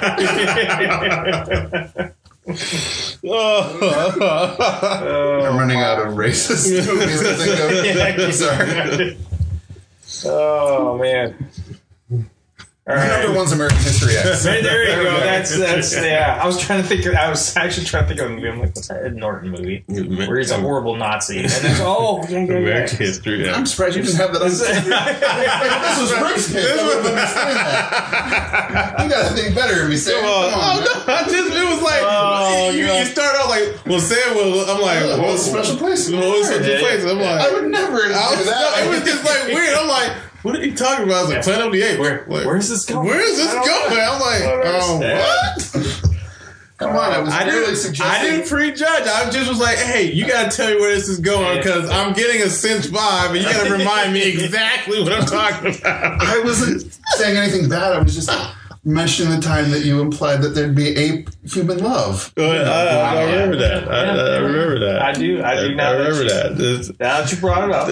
I'm running out of racist movies to think of. Sorry. Oh, man. All right. Number 1's American History X. Right, there you go. That's yeah. I was actually trying to think of a movie. I'm like, what's that Ed Norton movie where he's a horrible Nazi? And then American History X. I'm surprised you didn't have that on. This was Rick's pick. I would understand that. You got to think better of me, Sam. Come on. It was like you start off like, Sam was. I'm like, what was special place? What was special place? I'm like, I would never do that. It was just like weird. I'm like, what are you talking about? I was like, Planet of the Apes. Where's this going? Where is this going? I'm like, what? Come on, I didn't prejudge. I just was like, hey, you got to tell me where this is going because I'm getting a Cinch vibe and you got to remind me exactly what I'm talking about. I wasn't saying anything bad. I was just mentioning the time that you implied that there'd be ape-human love. I remember that. I remember that. I do. I remember that. Now that you brought it up.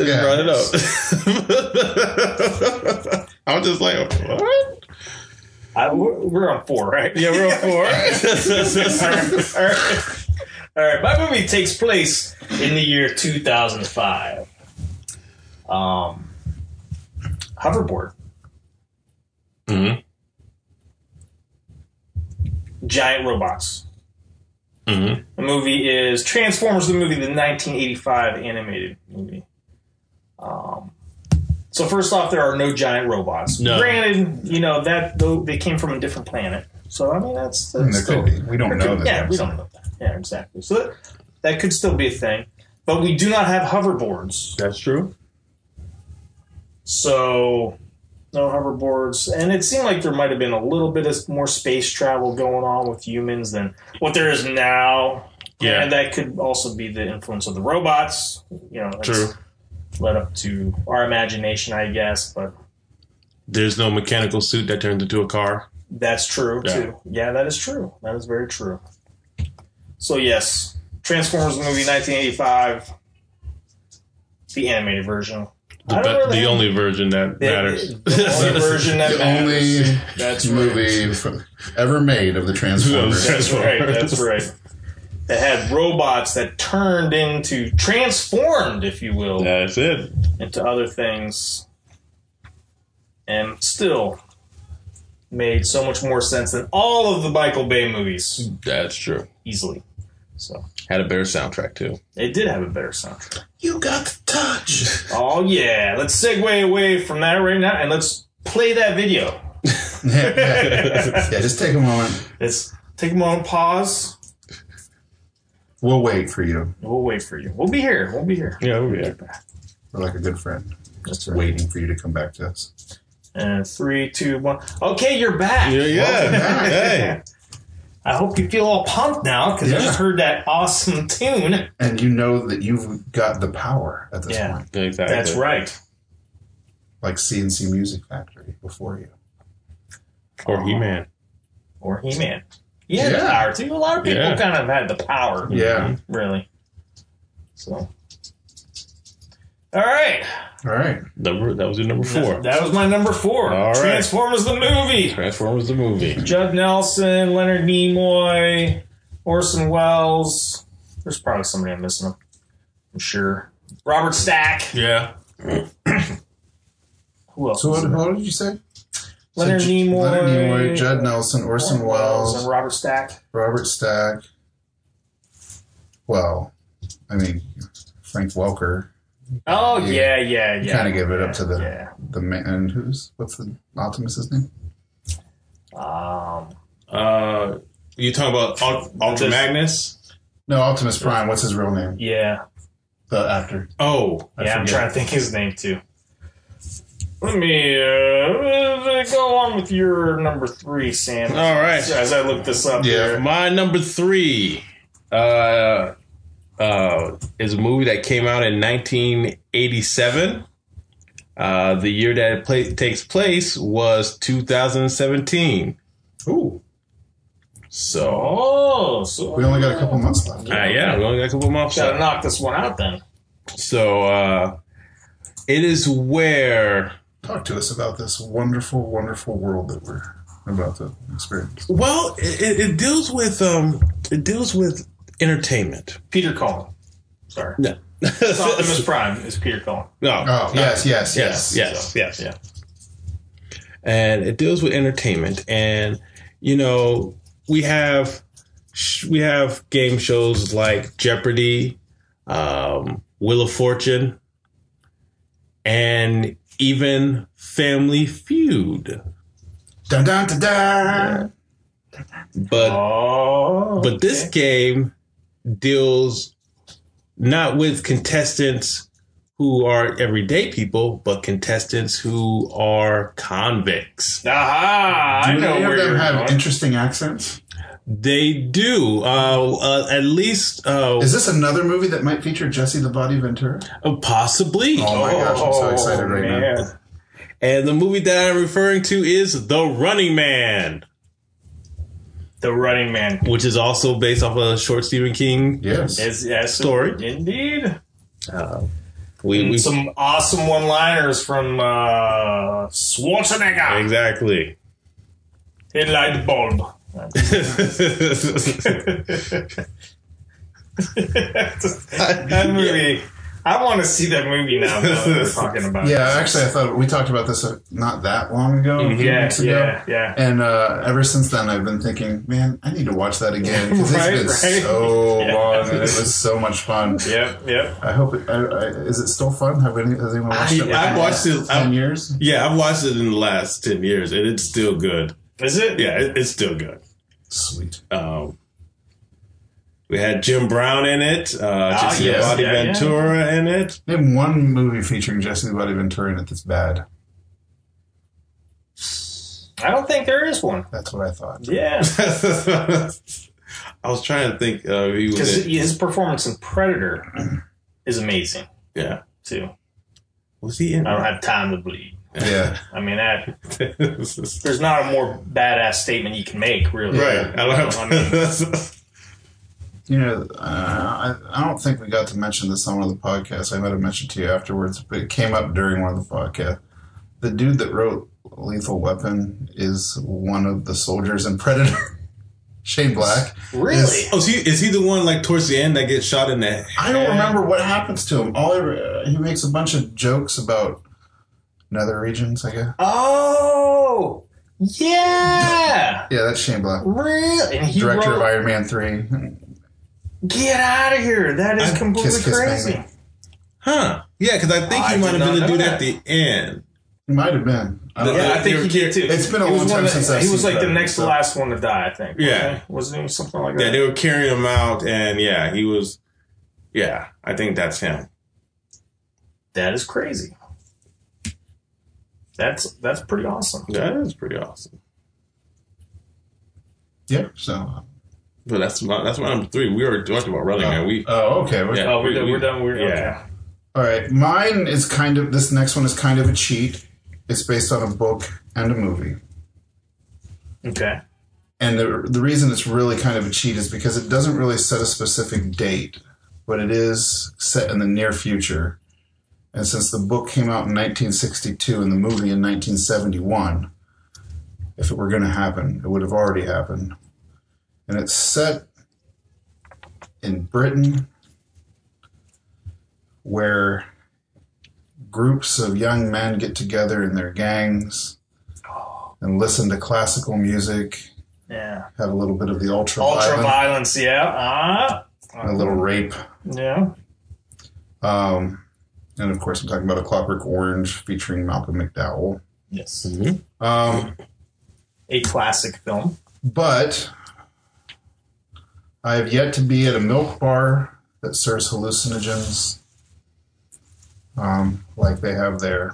I'm just like, what? We're on 4, right? Yeah, we're on 4. All right. My movie takes place in the year 2005. Hoverboard. Mm-hmm. Giant robots. Mm-hmm. The movie is Transformers, the movie, the 1985 animated movie. So first off, there are no giant robots. No. Granted, they came from a different planet. So I mean, that's there still, could be. We don't know that. Yeah, we don't know that. Yeah, exactly. So that could still be a thing, but we do not have hoverboards. That's true. So, no hoverboards. And it seemed like there might have been a little bit of more space travel going on with humans than what there is now. Yeah. And that could also be the influence of the robots. You know, that's True. led up to our imagination, I guess. But There's no mechanical suit that turns into a car. that's true, too. Yeah, that is true. That is very true. So, yes, Transformers movie 1985, the animated version. The only version that matters. The only version that The matters. only That's movie ever made of the Transformers. That's right. That's right. That had robots that transformed, if you will, That's it. into other things, and still made so much more sense than all of the Michael Bay movies, That's true. easily. So Had a better soundtrack too. it did have a better soundtrack. You got the touch. Oh yeah, let's segue away from that right now, and let's play that video. Yeah, just take a moment. Let's take a moment, pause. We'll wait for you. We'll wait for you. We'll be here. We'll be here. Yeah, we'll be here. We're like a good friend. That's Just waiting for you to come back to us. And 3, 2, 1. Okay, you're back. Yeah. Hey. I hope you feel all pumped now because you Yeah. just heard that awesome tune. And you know that you've got the power at this Yeah. point. Exactly. That's right. Like CNC Music Factory before you. Or He-Man. Or He-Man. He had Yeah. the power too. A lot of people Yeah. kind of had the power. Yeah. Really. So. All right. All right. That was your number 4. That was my number 4. All right. Transformers the movie. Transformers the movie. Judd Nelson, Leonard Nimoy, Orson Welles. There's probably somebody I'm missing. I'm sure. Robert Stack. Yeah. Who else? So was what there? did you say? Leonard Nimoy. Leonard Nimoy, Judd Nelson, Orson Welles, and Robert Stack. Robert Stack. Well, I mean, Frank Welker. Oh yeah. Kind of give it up to yeah. the man. And what's the Optimus's name? You talking about Ultra Magnus? No, Optimus Prime. What's his real name? Yeah. The actor. Oh. I'm forget. trying to think his name too. Let me go on with your number 3, Sam. All right. As I look this up Yeah. here. My number 3 is a movie that came out in 1987. The year that it takes place was 2017. Ooh. So, So We only got a couple months left. yeah, we only got a couple months Gotta left. knock this one out then. So, it is where... Talk to us about this wonderful, wonderful world that we're about to experience. Well, it deals with entertainment. Peter Cullen. Sorry. No. It's Optimus Prime is Peter Cullen. No. Oh, yes. Yes. Yeah. And it deals with entertainment. And, you know, we have game shows like Jeopardy, Wheel of Fortune, and even Family Feud. Dun dun dun dun. But this game deals not with contestants who are everyday people, but contestants who are convicts. Aha! I Do know any where of them you're have going. interesting accents? They do. At least Is this another movie that might feature Jesse the Body Ventura? possibly. Oh my gosh, I'm so excited right now. man. And the movie that I'm referring to is The Running Man, The Running Man. which is also based off a short Stephen King. Yes. Yes, Story. Indeed. We Some awesome one-liners from Schwarzenegger. exactly. Headlight bulb. That movie. I want to see that movie now. That we're talking about. Yeah, actually, I thought we talked about this not that long ago, a few weeks ago. Yeah. And ever since then, I've been thinking, man, I need to watch that again because Right, it's been right. so Yeah. long and it was so much fun. Yep. I hope is it still fun? Has anyone watched it? I've watched it. 10 years. Yeah, I've watched it in the last 10 years, and it's still good. Is it? Yeah, it's still good. Sweet. We had Jim Brown in it. Jesse the Body Ventura in it. Name one movie featuring Jesse the Body Ventura in it that's bad. I don't think there is one. That's what I thought. Yeah. I was trying to think. Because his performance in Predator is amazing. Yeah. Too. Was he in? I don't have time to bleed. Yeah. I mean, there's not a more badass statement you can make, really. Right. I don't have I don't think we got to mention this on one of the podcasts. I might have mentioned to you afterwards, but it came up during one of the podcasts. The dude that wrote Lethal Weapon is one of the soldiers in Predator. Shane Black. Really? Is he the one like towards the end that gets shot in the head? I don't remember what happens to him. He makes a bunch of jokes about nether regions, I guess. Oh, yeah. Yeah, that's Shane Black. Really? And he Director of Iron Man 3. Get out of here. That is completely Kiss, crazy. Baby. Huh. Yeah, because I think he might have been the dude at the end. He might have been. I think he did too. It's been a long time since I've seen He was like the Predator, next to last one to die, I think. Yeah. Wasn't he something like that? Yeah, they were carrying him out, and yeah, he was. Yeah, I think that's him. That is crazy. That's pretty awesome. That is pretty awesome. Yeah, so. But that's my number 3. We were talking about Running Man. Okay. Yeah. Oh, we're done. Yeah. Okay. All right. Mine is this next one is kind of a cheat. It's based on a book and a movie. Okay. And the reason it's really kind of a cheat is because it doesn't really set a specific date, but it is set in the near future. And since the book came out in 1962 and the movie in 1971, if it were going to happen, it would have already happened. And it's set in Britain, where groups of young men get together in their gangs and listen to classical music. Yeah. Have a little bit of the ultra violence, yeah. A little rape. Yeah. And of course, I'm talking about A Clockwork Orange featuring Malcolm McDowell. Yes. Mm-hmm. A classic film. But I have yet to be at a milk bar that serves hallucinogens like they have there.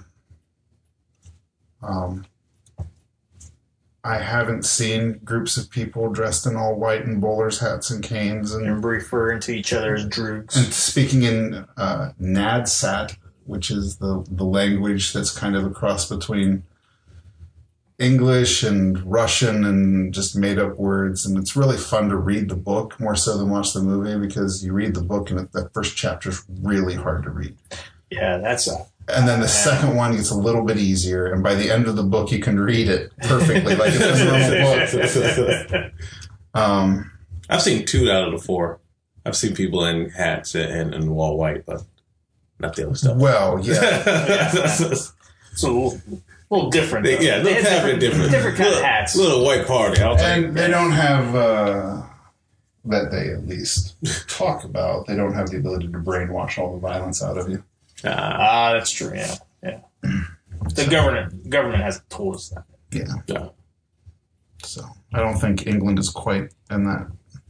I haven't seen groups of people dressed in all white and bowlers hats and canes and referring to each other as droogs. And speaking in Nadsat, which is the language that's kind of a cross between English and Russian and just made up words. And it's really fun to read the book more so than watch the movie, because you read the book and that first chapter is really hard to read. Yeah, and then the second one gets a little bit easier, and by the end of the book, you can read it perfectly like it's a normal book. I've seen 2 out of the 4. I've seen people in hats and all white, but not the other stuff. Well, yeah. It's a little different. A little bit different. Different kind of hats. Little white party. And they don't have, that they at least talk about, they don't have the ability to brainwash all the violence out of you. That's true. Yeah. The government hasn't told us that. Yeah. So I don't think England is quite in that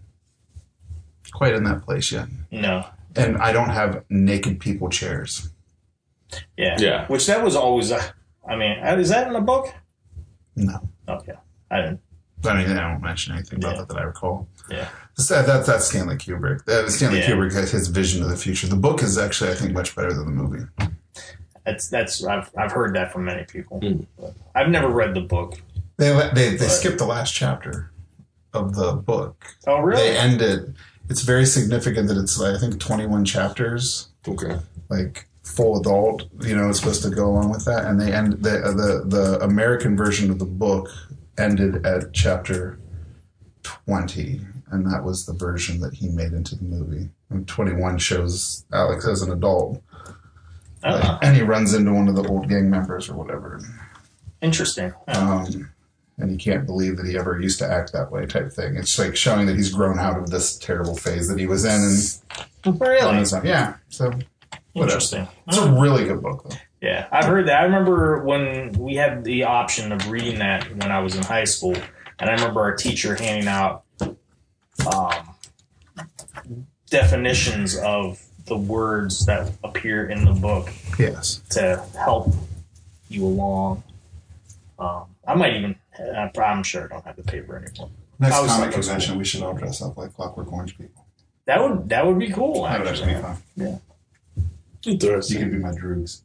place yet. No. And I don't have naked people chairs. Yeah. Which that was always. Is that in the book? No. Okay. I didn't. I don't mention anything about that I recall. Yeah. That's Stanley Kubrick. Kubrick has his vision of the future. The book is actually, I think, much better than the movie. I've heard that from many people. But I've never read the book. They skipped the last chapter of the book. Oh, really? They end it. It's very significant that it's, I think, 21 chapters. Okay. Like full adult, it's supposed to go along with that. And they end the American version of the book ended at chapter 20, and that was the version that he made into the movie. And 21 shows Alex as an adult. And he runs into one of the old gang members or whatever. Interesting. And he can't believe that he ever used to act that way type thing. It's like showing that he's grown out of this terrible phase that he was in. And really? On his own. Yeah. So, interesting. It's a really good book, though. Yeah, I've heard that. I remember when we had the option of reading that when I was in high school, and I remember our teacher handing out definitions of the words that appear in the book Yes. to help you along. I might even, I'm sure I don't have the paper anymore. Next I was comic like, convention, we should all dress up like Clockwork Orange people. That would be cool. That would actually be Actually. fun. Yeah. You Interesting. could be my Droogs.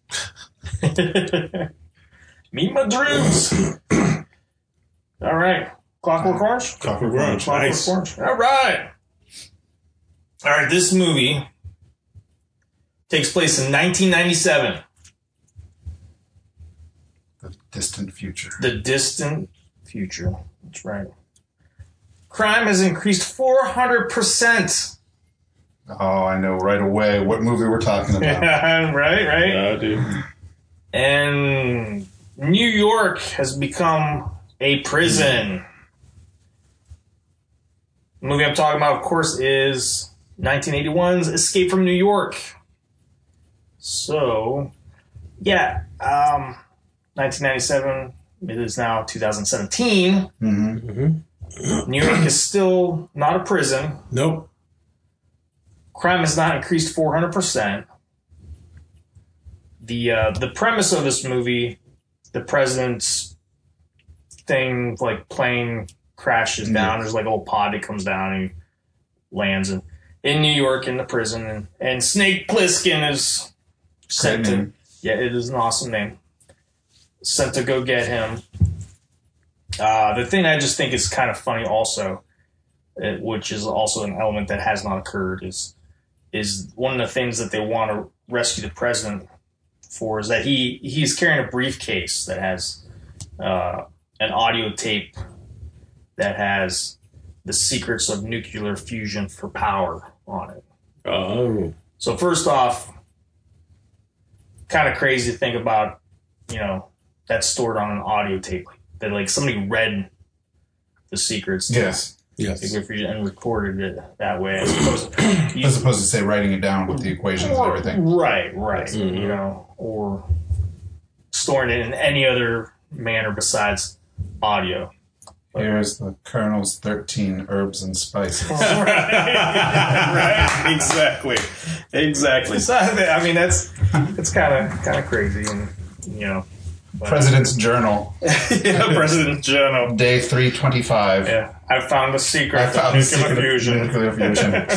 Meet my dreams. All right. Clockwork Orange? Clockwork Orange. Clockwork Nice. Orange. All right. All right. This movie takes place in 1997. The distant future. The distant future. That's right. Crime has increased 400%. Oh, I know right away what movie we're talking about. right. Yeah, dude. And New York has become a prison. The movie I'm talking about, of course, is 1981's Escape from New York. So, yeah, 1997, it is now 2017. Mm-hmm. New York is still not a prison. Nope. Crime has not increased 400%. The premise of this movie, the president's thing, like plane crashes down. There's like a little pod that comes down and he lands in New York in the prison. And Snake Plissken is sent Great to, name. yeah, it is an awesome name, sent to go get him. The thing I just think is kind of funny also, which is also an element that has not occurred, is one of the things that they want to rescue the president for is that he's carrying a briefcase that has an audio tape that has the secrets of nuclear fusion for power on it. Oh. So first off, kind of crazy to think about, that's stored on an audio tape that like somebody read the secrets to Yes. Yes. nuclear fusion and recorded it that way, as opposed to As opposed to, say, writing it down with the equations and everything. Right. Mhm. Or storing it in any other manner besides audio. Here's the Colonel's 13 herbs and spices. Right. Exactly. So I mean, it's kind of crazy, and President's Journal, yeah, President Jono. day 325. Yeah, I found the secret I of found the nuclear secret fusion. of nuclear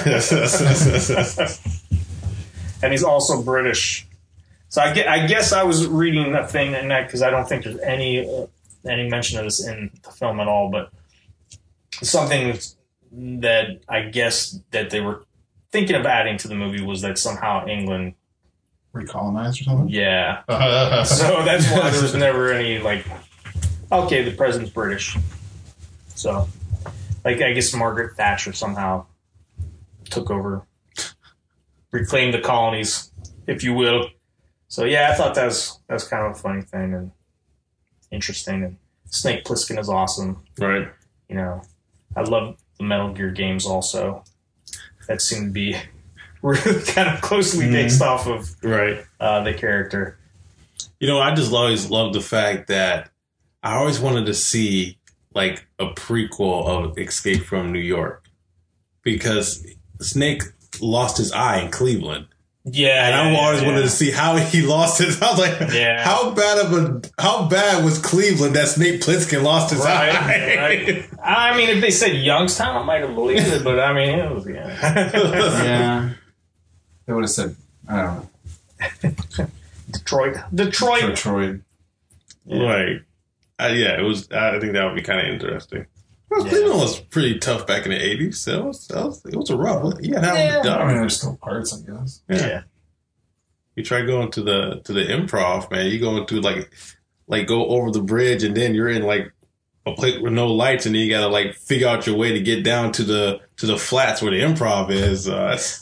fusion. And he's also British. So I guess I was reading that thing and that because I don't think there's any mention of this in the film at all, but something that I guess that they were thinking of adding to the movie was that somehow England, Recolonized or something? yeah. So that's why there was never any okay, the president's British. So, I guess Margaret Thatcher somehow took over, reclaimed the colonies, if you will. So yeah, I thought that was kind of a funny thing and interesting. And Snake Plissken is awesome. Right. I love the Metal Gear games also. That seem to be really kind of closely based off of Right. the character. I just always loved the fact that I always wanted to see like a prequel of Escape from New York because Snake lost his eye in Cleveland. Yeah, And I always wanted to see how he lost his. I was like, Yeah. how bad was Cleveland that Snake Plissken lost his eye? Right. I mean, if they said Youngstown, I might have believed it, but I mean, it was Yeah. They would have said, I don't know, Detroit. Detroit. Right. Yeah, it was. I think that would be kind of interesting. Well, Cleveland was pretty tough back in the 80s. So it was a rough. Yeah, that Yeah. was I mean, dumb. there's still parts, I guess. Yeah. You try going to the improv, man. You go into like go over the bridge, and then you're in like a place with no lights, and then you gotta figure out your way to get down to the flats where the improv is. That's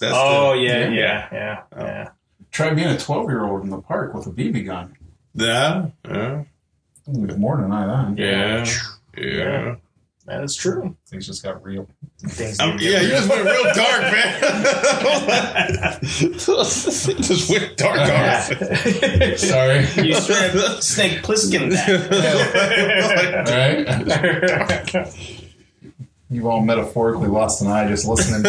Yeah. Try being a 12-year-old in the park with a BB gun. Yeah. More than I that. Yeah. That is true. Things just got real. Things Yeah, you just went real dark, man. Just went dark on us. Sorry. You straight up Snake Plissken that. Right? You've all metaphorically lost an eye just listening.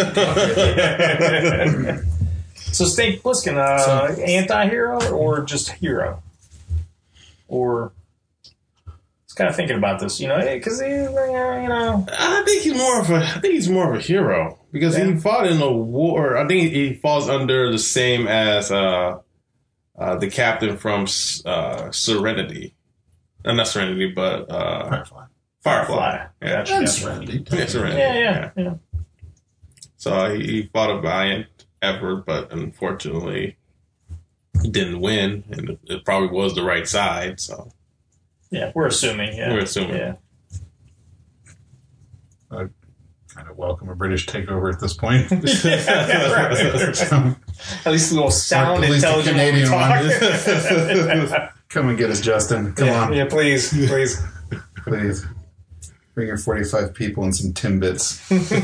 So Snake Plissken, anti-hero or just hero? Or just kind of thinking about this, because I think he's more of a hero because he fought in a war. I think he falls under the same as the captain from Serenity. Not Serenity, but Firefly. Yeah, Serenity. Yeah, Serenity. Yeah. So he fought a valiant effort, but unfortunately he didn't win, and it probably was the right side. So yeah, we're assuming. Yeah, we're assuming. Yeah. I kind of welcome a British takeover at this point. At least we'll sound At least the intelligent when we Canadian talk. Come and get us, Justin. Come on. Yeah, please. Please. Bring your 45 people and some Timbits.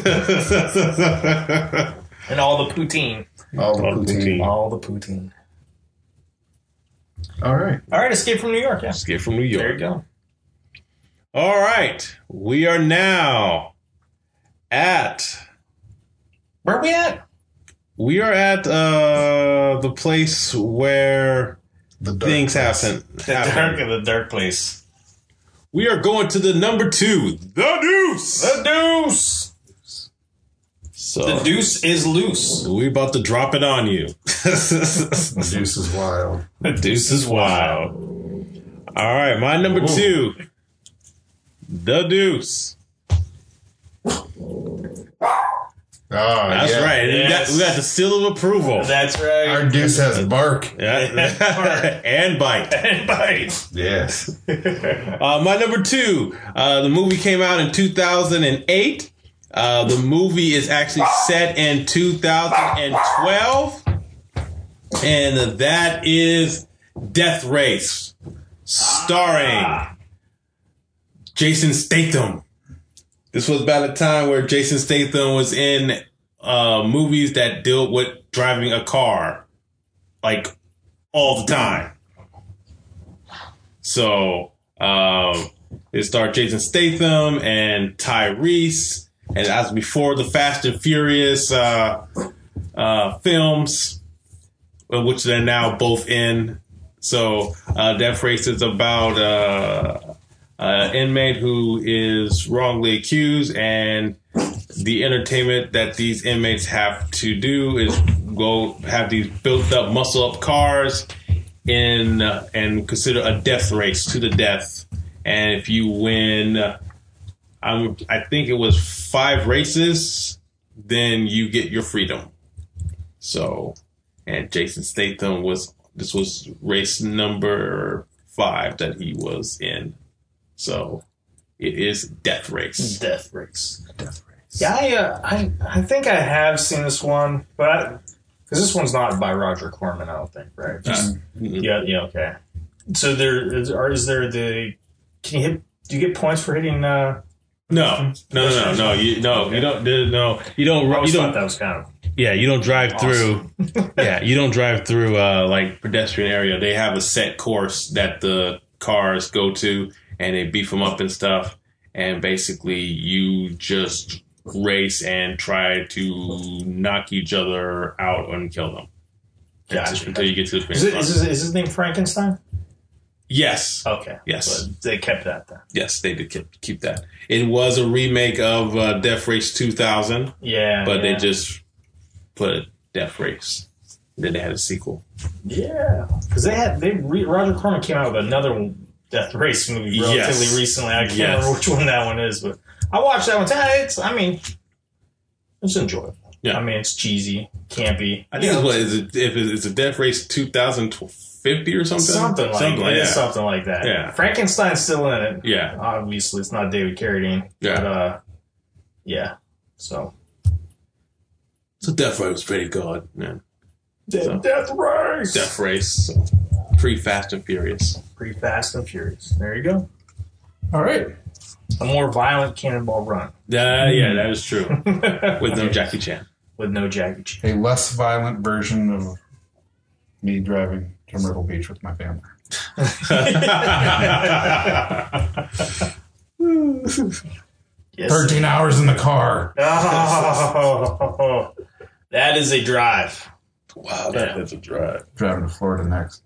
And all the poutine. All the poutine. All the poutine. All right. Escape from New York. Yeah. Escape from New York. There you go. All right. We are now at... Where are we at? We are at the place where things happen. The dark place. We are going to the number 2, the Deuce. The Deuce. So The Deuce is loose. we about to drop it on you. The Deuce is wild. The Deuce is wild. All right, my number 2, the Deuce. Oh, That's yeah. right. Yes. We got the seal of approval. That's right. Our Deuce has bark. Yeah. And bite. And bite. Yes. My number 2, the movie came out in 2008. The movie is actually set in 2012. And that is Death Race, starring Jason Statham. This was about a time where Jason Statham was in movies that dealt with driving a car, like, all the time. So, it starred Jason Statham and Tyrese, and that was before the Fast and Furious films, which they're now both in. So, Death Race is about inmate who is wrongly accused, and the entertainment that these inmates have to do is go have these built up, muscle up cars and consider a death race to the death. And if you win, I think it was 5 races, then you get your freedom. So, and Jason Statham this was race number 5 that he was in. So it is Death Race. Death Race. Yeah, I think I have seen this one, but because this one's not by Roger Corman, I don't think, right? Yeah, okay. So do you get points for hitting? No. You don't. You don't. I thought that was kind of. Yeah, you don't drive awesome. through. Yeah, you don't drive through like pedestrian area. They have a set course that the cars go to, and they beef them up and stuff. And basically, you just race and try to knock each other out and kill them. Gotcha. Until you get to the finish line. Is his name Frankenstein? Yes. Okay. Yes. But they kept that then. Yes, they did keep that. It was a remake of Death Race 2000. Yeah. But they just put Death Race. Then they had a sequel. Yeah. Because Roger Corman came out with another Death Race movie relatively recently. I can't remember which one that one is, but I watched that one. It's enjoyable. Yeah. I mean, it's cheesy, campy. I think it's a Death Race 2050 or something? Something like that. Yeah. Frankenstein's still in it. Yeah. Obviously, it's not David Carradine. Yeah. But, So Death Race was pretty good. Yeah. Death Race. Death Race. So, pre-Fast and Furious. Pre-Fast and Furious. There you go. All right. A more violent Cannonball Run. Yeah, that is true. With no Jackie Chan. With no Jackie Chan. A less violent version of me driving to Myrtle Beach with my family. Yes, 13 hours in the car. Oh, that is a drive. Wow, that's a drive. Driving to Florida next.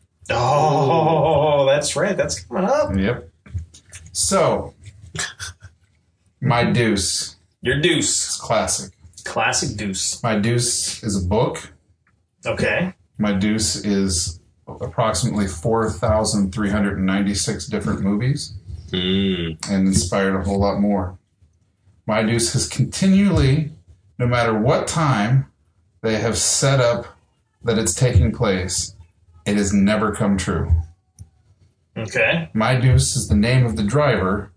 Oh, that's right. That's coming up. Yep. So, my deuce. Your It's deuce. classic. Classic deuce. My deuce is a book. Okay. My deuce is approximately 4,396 different movies and inspired a whole lot more. My deuce has continually, no matter what time they have set up that it's taking place, it has never come true. Okay. My deuce is the name of the driver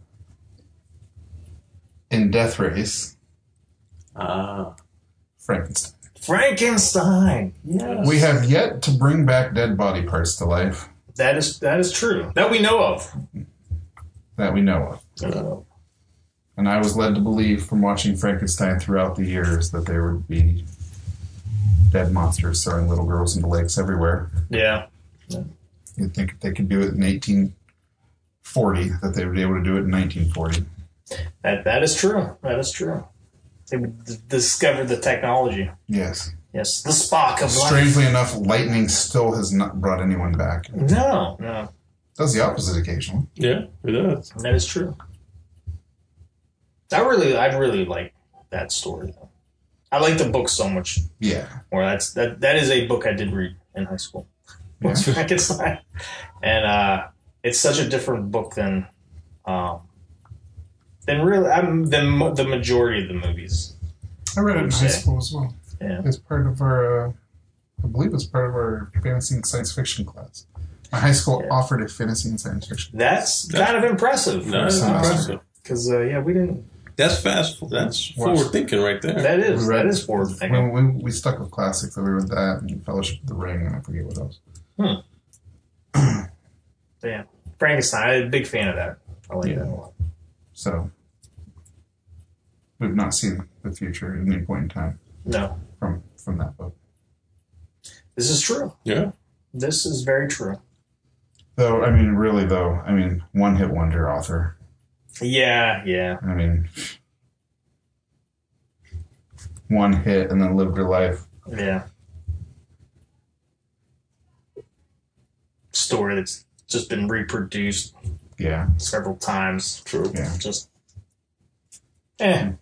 in Death Race, Frankenstein. Frankenstein. Yes. We have yet to bring back dead body parts to life That is true. That we know of. that we know of. And I was led to believe from watching Frankenstein throughout the years that there would be dead monsters throwing little girls into lakes everywhere. Yeah. You'd think if they could do it in 1840, that they would be able to do it in 1940. That is true. That is true. They would discover the technology. Yes. Yes. The Spock of life. Strangely enough, lightning still has not brought anyone back. It No. does the opposite occasionally. Yeah, it does. That is true. I'd really like that story though. I like the book so much Yeah. more. That is a book I did read in high school. Yeah. Frankenstein. And it's such a different book than the majority of the movies. I read it in high say. school as well. Yeah. It's part of our, I believe it's part of our fantasy and science fiction class. My high school offered a fantasy and science fiction. That's kind of impressive. That's impressive. Because, we didn't. That's That's forward thinking right there. That We read- is forward thinking. When we stuck with classics, so we read that and Fellowship of the Ring, and I forget what else. Yeah. Frankenstein, I'm a big fan of that. I like that a lot. So we've not seen the future at any point in time No. from that book. This is true. Yeah. This is very true. Though, one-hit wonder author. Yeah. I mean, one hit and then lived her life. Yeah. Story that's just been reproduced Yeah. several times. True. Yeah. Just. Yeah.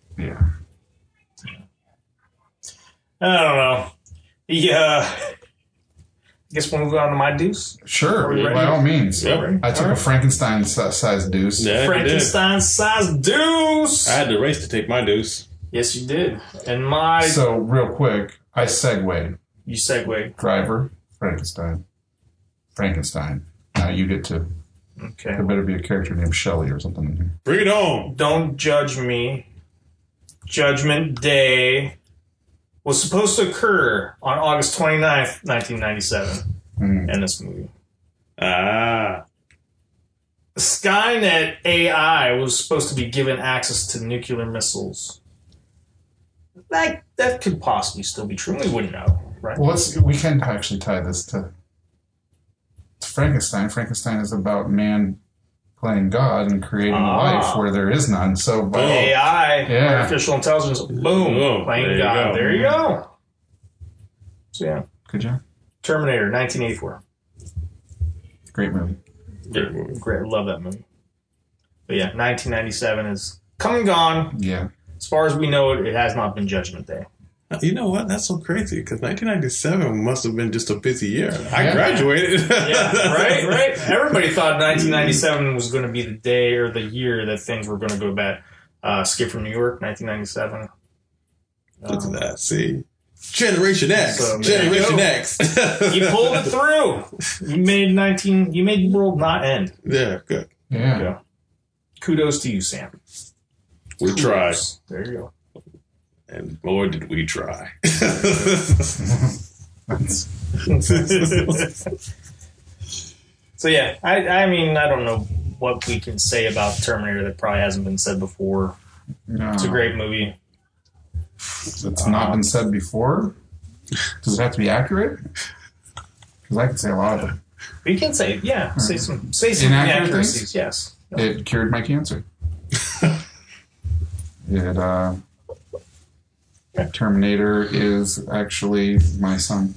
I don't know. Yeah. I guess we'll move on to my deuce. Sure, Are we ready? by all means. Yep. I took a Frankenstein-sized deuce. Yeah, you did. Frankenstein-sized deuce. I had to race to take my deuce. Yes, you did. And my So, real quick, I segued. you segue. Driver, Frankenstein. Now you get to... Okay. There better be a character named Shelley or something in here. Bring it home. Don't judge me. Judgment Day was supposed to occur on August 29th, 1997 in this movie. Skynet AI was supposed to be given access to nuclear missiles. That could possibly still be true. We wouldn't know, right? Well, we can actually tie this to Frankenstein. Frankenstein is about man playing God and creating life where there is none. So, AI, Yeah. artificial intelligence, boom, Boom. playing There you God. go. There you go. So yeah, Good job. Terminator, 1984. Great movie. Great movie. Great, love that movie. But yeah, 1997 is come and gone. Yeah. As far as we know, it has not been Judgment Day. You know what? That's so crazy because 1997 must have been just a busy year. I Yeah. graduated. Yeah, right. Everybody thought 1997 was going to be the day or the year that things were going to go bad. Skip from New York, 1997. Look at that. See? Generation X. So, there you Generation go. X. You pulled it through. You made the world not end. Yeah, good. Yeah. Yeah. Kudos to you, Sam. We tried. There you go. And boy, did we try. So yeah, I mean, I don't know what we can say about Terminator that probably hasn't been said before. No. It's a great movie. It's not been said before. Does it have to be accurate? Because I can say a lot of it. We can say, yeah, say some Inaccurate inaccuracies. things? Yes. It cured my cancer. Terminator is actually my son.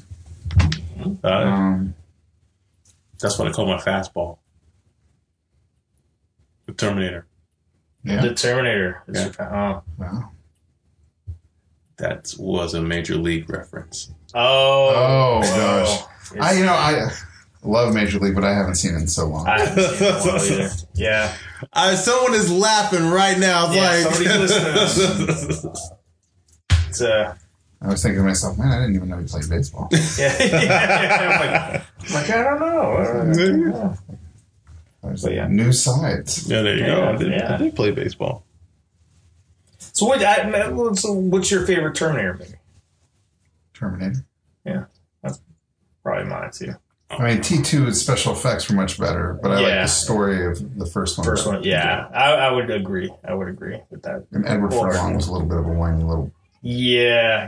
That's what I call my fastball. The Terminator. Yeah. The Terminator. Yeah. Wow. That was a Major League reference. Oh gosh. I love Major League, but I haven't seen it in so long. I haven't seen it in a while either. Yeah. Someone is laughing right now. Somebody's listening. It's I was thinking to myself, man, I didn't even know he played baseball. yeah. I'm like, I don't know. There's But yeah. new sides. Yeah, there you go. Yeah. I did play baseball. So what's your favorite Terminator movie? Terminator. Yeah, that's probably mine too. I mean, T2's special effects were much better, but I like the story of the first one. First one, yeah. I would agree. I would agree with that. And Edward Furlong was a little bit of a whiny little... Yeah.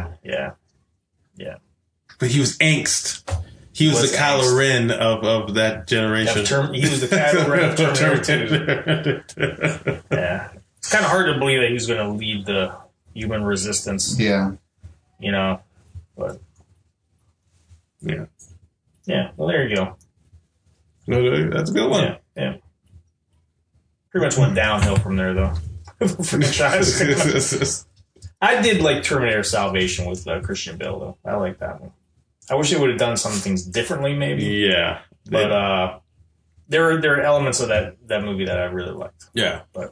But he was angst. He was the Kylo Ren of that generation. He was the Kylo Ren of Terminator 2. Yeah. It's kind of hard to believe that he was going to lead the human resistance. Yeah. You know, but... Yeah. Yeah, well, there you go. No, that's a good one. Yeah. Pretty much went downhill from there, though. I did like Terminator Salvation with Christian Bale, though. I like that one. I wish they would have done some things differently, maybe. Yeah. But there are elements of that movie that I really liked. Yeah. But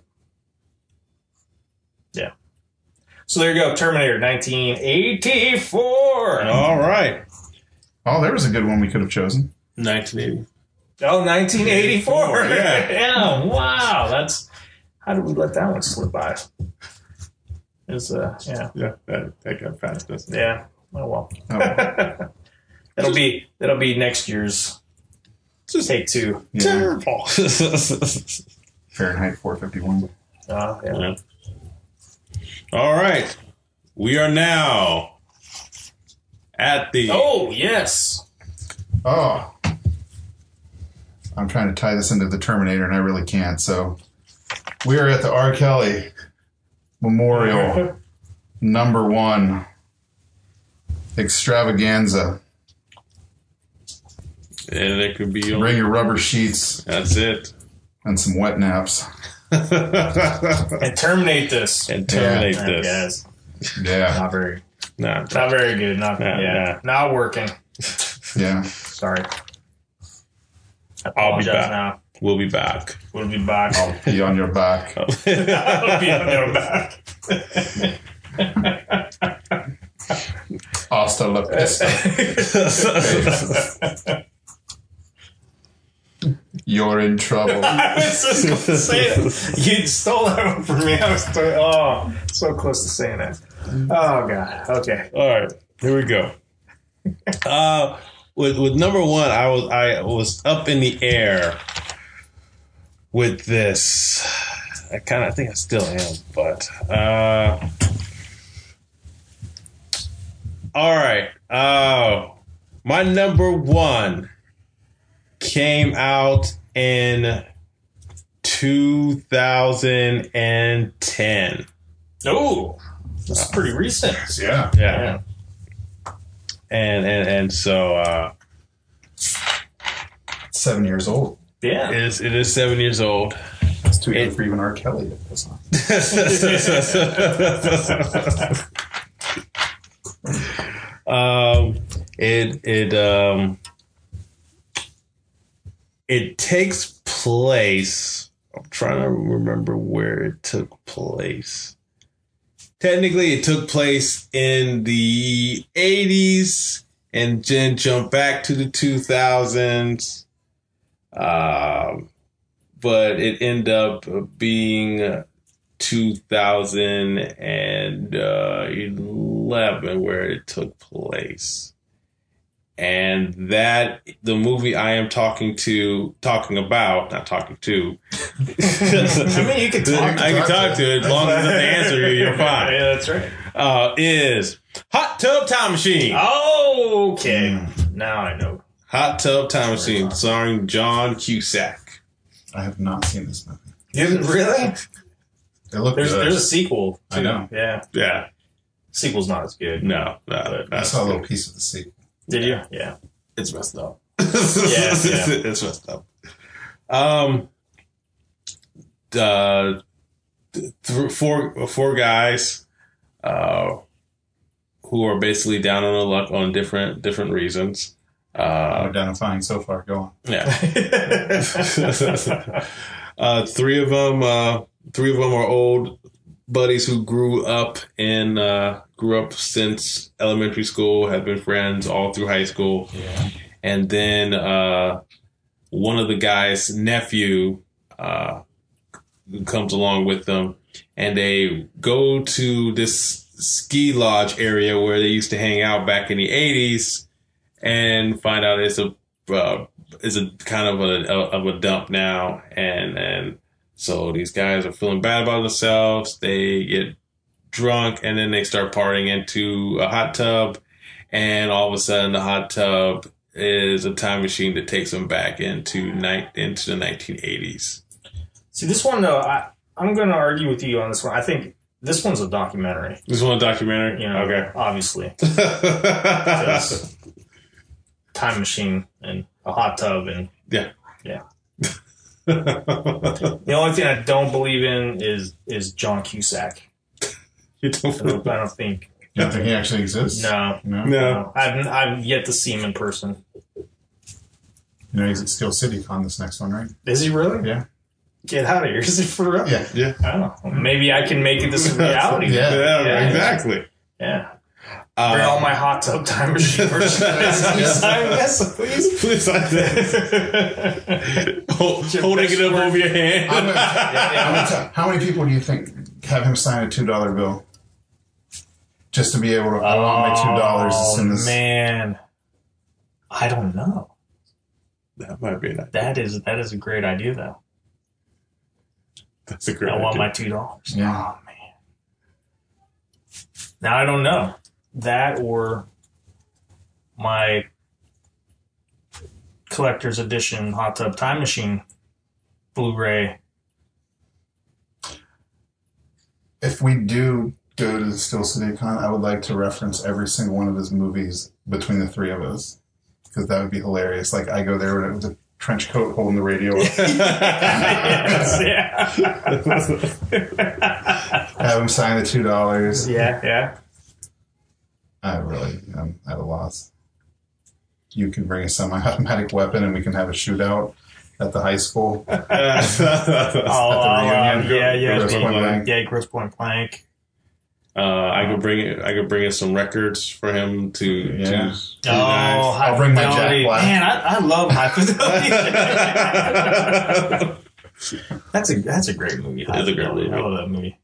yeah. So there you go, Terminator 1984. All right. Oh, there was a good one we could have chosen. 1980. Oh, 1984. Yeah. Yeah, wow. How did we let that one slip by? Yeah. Yeah, that got fast, doesn't it? Yeah. Oh, well. Oh, well. That'll be next year's take two. Yeah. Terrible. Fahrenheit 451. Yeah. All right. We are now at the... Oh, yes. Oh. I'm trying to tie this into the Terminator, and I really can't. So we are at the R. Kelly Memorial #1 extravaganza. And it could be... Bring your rubber sheets That's it. and some wet naps. And terminate this. And terminate I this. guess. Yeah. Not very Nah. good. Not working. Yeah. Sorry. I I'll be apologize back. now. We'll be back. We'll be back. I'll be on your back. I'll be on your back. Hasta la vista. You're in trouble. I was just going to say it. You stole that one from me. I was so close to saying that. Oh, God. Okay. All right. Here we go. With #1, I was up in the air with this. I think I still am, but all right. My #1 came out in 2010. Oh, this is pretty recent. Yeah. Yeah. And so 7 years old. Yeah. it is 7 years old. That's too young for even R. Kelly to piss on. It takes place. I'm trying to remember where it took place. Technically, it took place in the 80s and then jumped back to the 2000s. But it ended up being 2011 where it took place. And that the movie I am not talking to. I mean, you can talk. I can talk to it as long as the answer you're fine. Yeah, that's right. Is Hot Tub Time Machine. Oh, okay. Now I know. Hot Tub Time Machine, starring John Cusack. I have not seen this movie. You really? It looked There's good. a sequel. Too. I know. Yeah. Yeah. Sequel's not as good. No. I saw a little piece of the sequel. Did you? Yeah. It's messed up. Yeah. It's messed up. Four guys, who are basically down on their luck on different reasons. I'm identifying so far. Go on. Yeah. Three of them are old buddies who grew up since elementary school, have been friends all through high school. Yeah. And then one of the guys' nephew comes along with them, and they go to this ski lodge area where they used to hang out back in the 80s, and find out it's a kind of a dump now, and so these guys are feeling bad about themselves. They get drunk, and then they start partying into a hot tub, and all of a sudden the hot tub is a time machine that takes them back into the 1980s. See, this one, though, I'm going to argue with you on this one. I think this one's a documentary. This one a documentary? You know, Okay. obviously. Because time machine and a hot tub and... Yeah. Yeah. The only thing I don't believe in is John Cusack. You I don't don't think... You don't think he actually exists? No. No. I've yet to see him in person. You know, he's at Steel City Con this next one, right? Is he really? Yeah. Get out of here. Is it for real? Yeah. Yeah. I don't know. Maybe I can make it this a reality. Yeah. Yeah, exactly. Yeah. Bring all my hot tub time machine merchandise. Sign this, please. Please sign this. Holding it up over your hand. How many people do you think have him sign a $2 bill? Just to be able to, I want my $2 as soon as... Man. I don't know. That might be an idea. That is a great idea, though. That's a great I want idea. my $2. Yeah. Oh, man. Now, I don't know. That or my collector's edition Hot Tub Time Machine Blu-ray. If we do go to the Steel City Con, I would like to reference every single one of his movies between the three of us. Because that would be hilarious. Like, I go there with a trench coat holding the radio up. Yeah. Have him sign the $2. Yeah. I'm at a loss. You can bring a semi-automatic weapon and we can have a shootout at the high school. Yeah. Grosse Pointe Blank. I could bring in some records for him to. Yeah. I'll bring my Jack Black. Man, I love High Fidelity. That's a great movie. That's a great movie. I love that movie.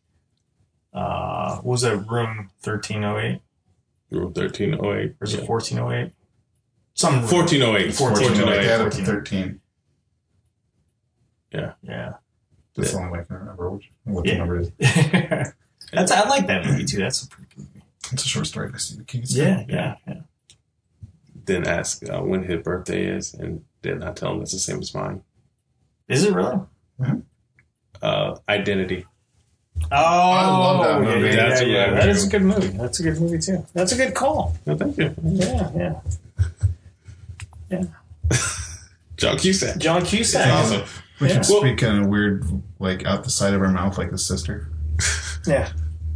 What was that, Room 1308? Room 1308. Or is it 1408? Some 1408. 1408. Add up to 14. 13. Yeah. That's the only way I can remember what the number is. I like that movie too. That's a pretty good movie. It's a short story by Stephen King. Yeah. Then ask when his birthday is, and then I tell him it's the same as mine. Is it really? Identity. Oh, I love that movie. Yeah, That's a good That movie. is a good movie. That's a good movie too. That's a good call. No, thank you. Yeah. John Cusack. John Cusack. Awesome. We Yeah. should speak in a weird, like, out the side of our mouth like his sister. Yeah.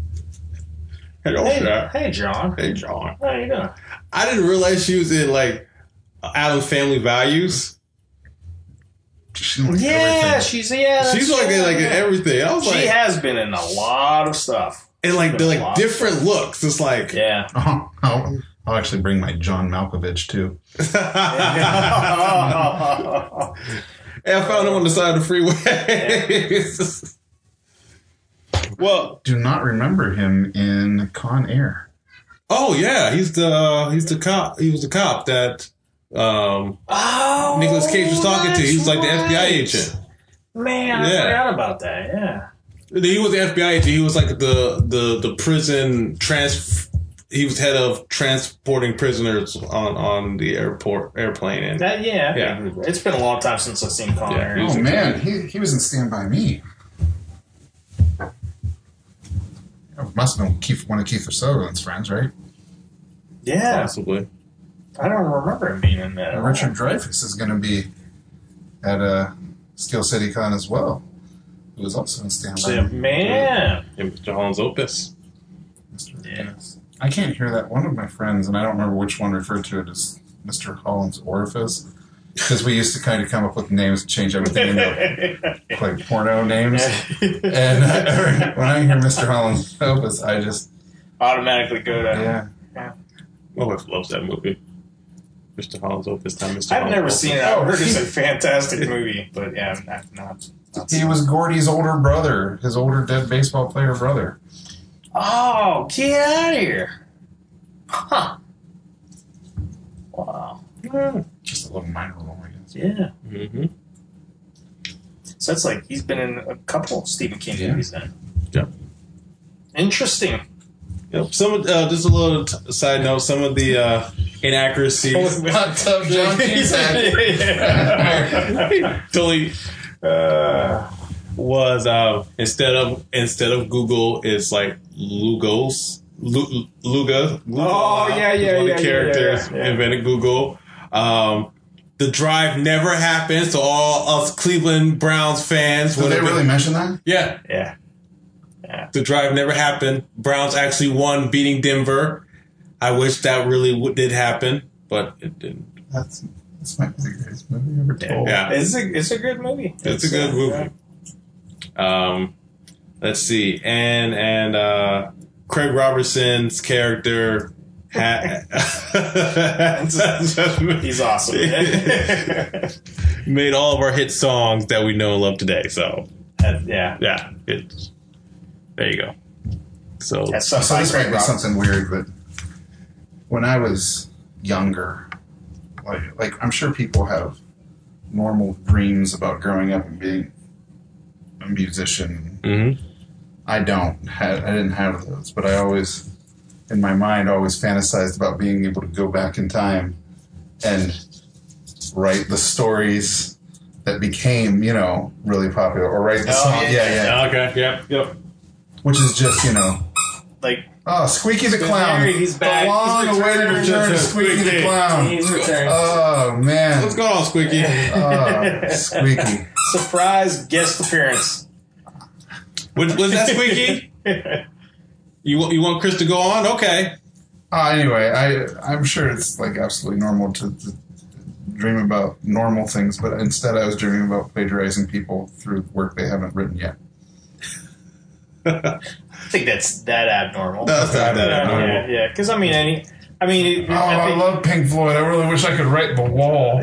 Hey, John. Hey, John. How you doing? I didn't realize she was in, like, Addams Family Values. She's like she's She's like in everything. I was She like, has been in a lot of stuff. and like they're been a like lot. different looks. It's like, Yeah. I'll actually bring my John Malkovich too. Hey, I found him on the side of the freeway. Well, Do not remember him in Con Air. oh yeah, he's the cop. He was the cop that Nicolas Cage was talking to. He was like the FBI agent. Man, I forgot about that. Yeah. He was the FBI agent. He was like the prison He was head of transporting prisoners on the airplane. And Yeah. It's been a long time since I've seen Con Air. Oh man, he was in Stand By Me. It must have been one of Kiefer Sutherland's friends, right? Yeah. Possibly. I don't remember him being in that. at all. Richard Dreyfuss is going to be at Steel City Con as well. Who was also in Stand By Yeah, Me. man. And Mr. Holland's Opus. Yes. I can't hear that. One of my friends, and I don't remember which one referred to it as Mr. Holland's Orifice, because we used to kind of come up with names to change everything into like porno names. And when I hear Mr. Holland's Opus, I just Automatically go to. yeah. My wife loves that movie. Mr. Holland's Opus time. Mr. I've Holland's never Opus. seen it. I've heard it's a fantastic movie, but yeah, I'm not He was Gordy's older brother, his older dead baseball player brother. Oh, get out of here. Huh. Wow. Just a little minor role, I guess. Yeah. Mm-hmm. So that's like, he's been in a couple Stephen King Yeah. movies then. Yep. Interesting. Yep. Some just a little side note. Some of the inaccuracies. Hot Tub John Cusack. Totally was instead of Google, it's like Lugos. Luga. Oh, yeah, yeah, one of yeah, the characters yeah. invented Google. The drive never happened, so all us Cleveland Browns fans Did would they have really been, mention that? yeah. Yeah. The drive never happened. Browns actually won, beating Denver. I wish that really did happen, but it didn't. This might be the greatest movie ever told. Yeah. It's a good movie. It's a good movie. Let's see, and Craig Robertson's character He's awesome. made all of our hit songs that we know and love today. So Yeah. there you go. So That's So something this might Craig be Robinson. something weird, but when I was younger, like I'm sure people have normal dreams about growing up and being a musician. mhm. I didn't have those, but I always, in my mind, always fantasized about being able to go back in time and write the stories that became, really popular, or write the song. Yeah. Okay. Yep. Which is just, Like, Squeaky the Clown. There, he's back. The long-awaited He's return of returned. Squeaky the Clown. he's returned. Oh, man. What's going on, Squeaky? Squeaky. Surprise guest appearance. Was that Squeaky? You want Chris to go on? Okay. Anyway, I'm sure it's like absolutely normal to dream about normal things, but instead I was dreaming about plagiarizing people through work they haven't written yet. I think that's that abnormal. That's not that abnormal. Yeah. Because I I love Pink Floyd. I really wish I could write The Wall.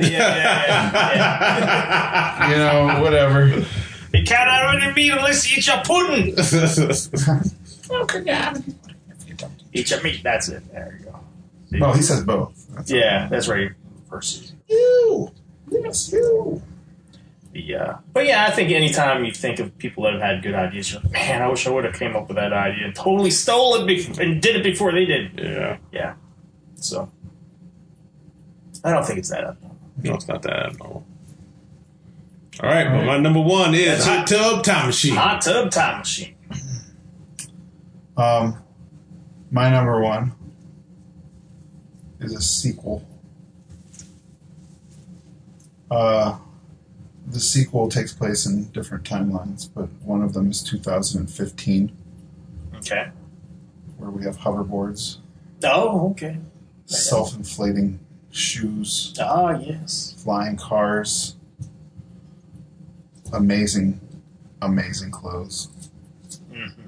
Yeah. Whatever. You can't have any meat unless you eat your pudding. Eat your meat. That's it. There you go. Well, he says both. That's right. Versus. You. Yes, you. But yeah, I think anytime you think of people that have had good ideas, you're like, man, I wish I would have came up with that idea and totally stole it and did it before they did. Yeah. Yeah. So I don't think it's that abnormal. No, it's not that abnormal. All right, but my number one is Hot Tub Time Machine. Hot Tub Time Machine. My number one is a sequel. The sequel takes place in different timelines, but one of them is 2015, Okay. where we have hoverboards, Oh, okay. self-inflating shoes, Ah, yes. flying cars, amazing clothes. Mm-hmm.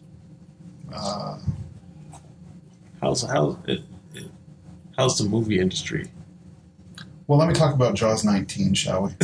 How's the movie industry? Well, let me talk about Jaws 19, shall we?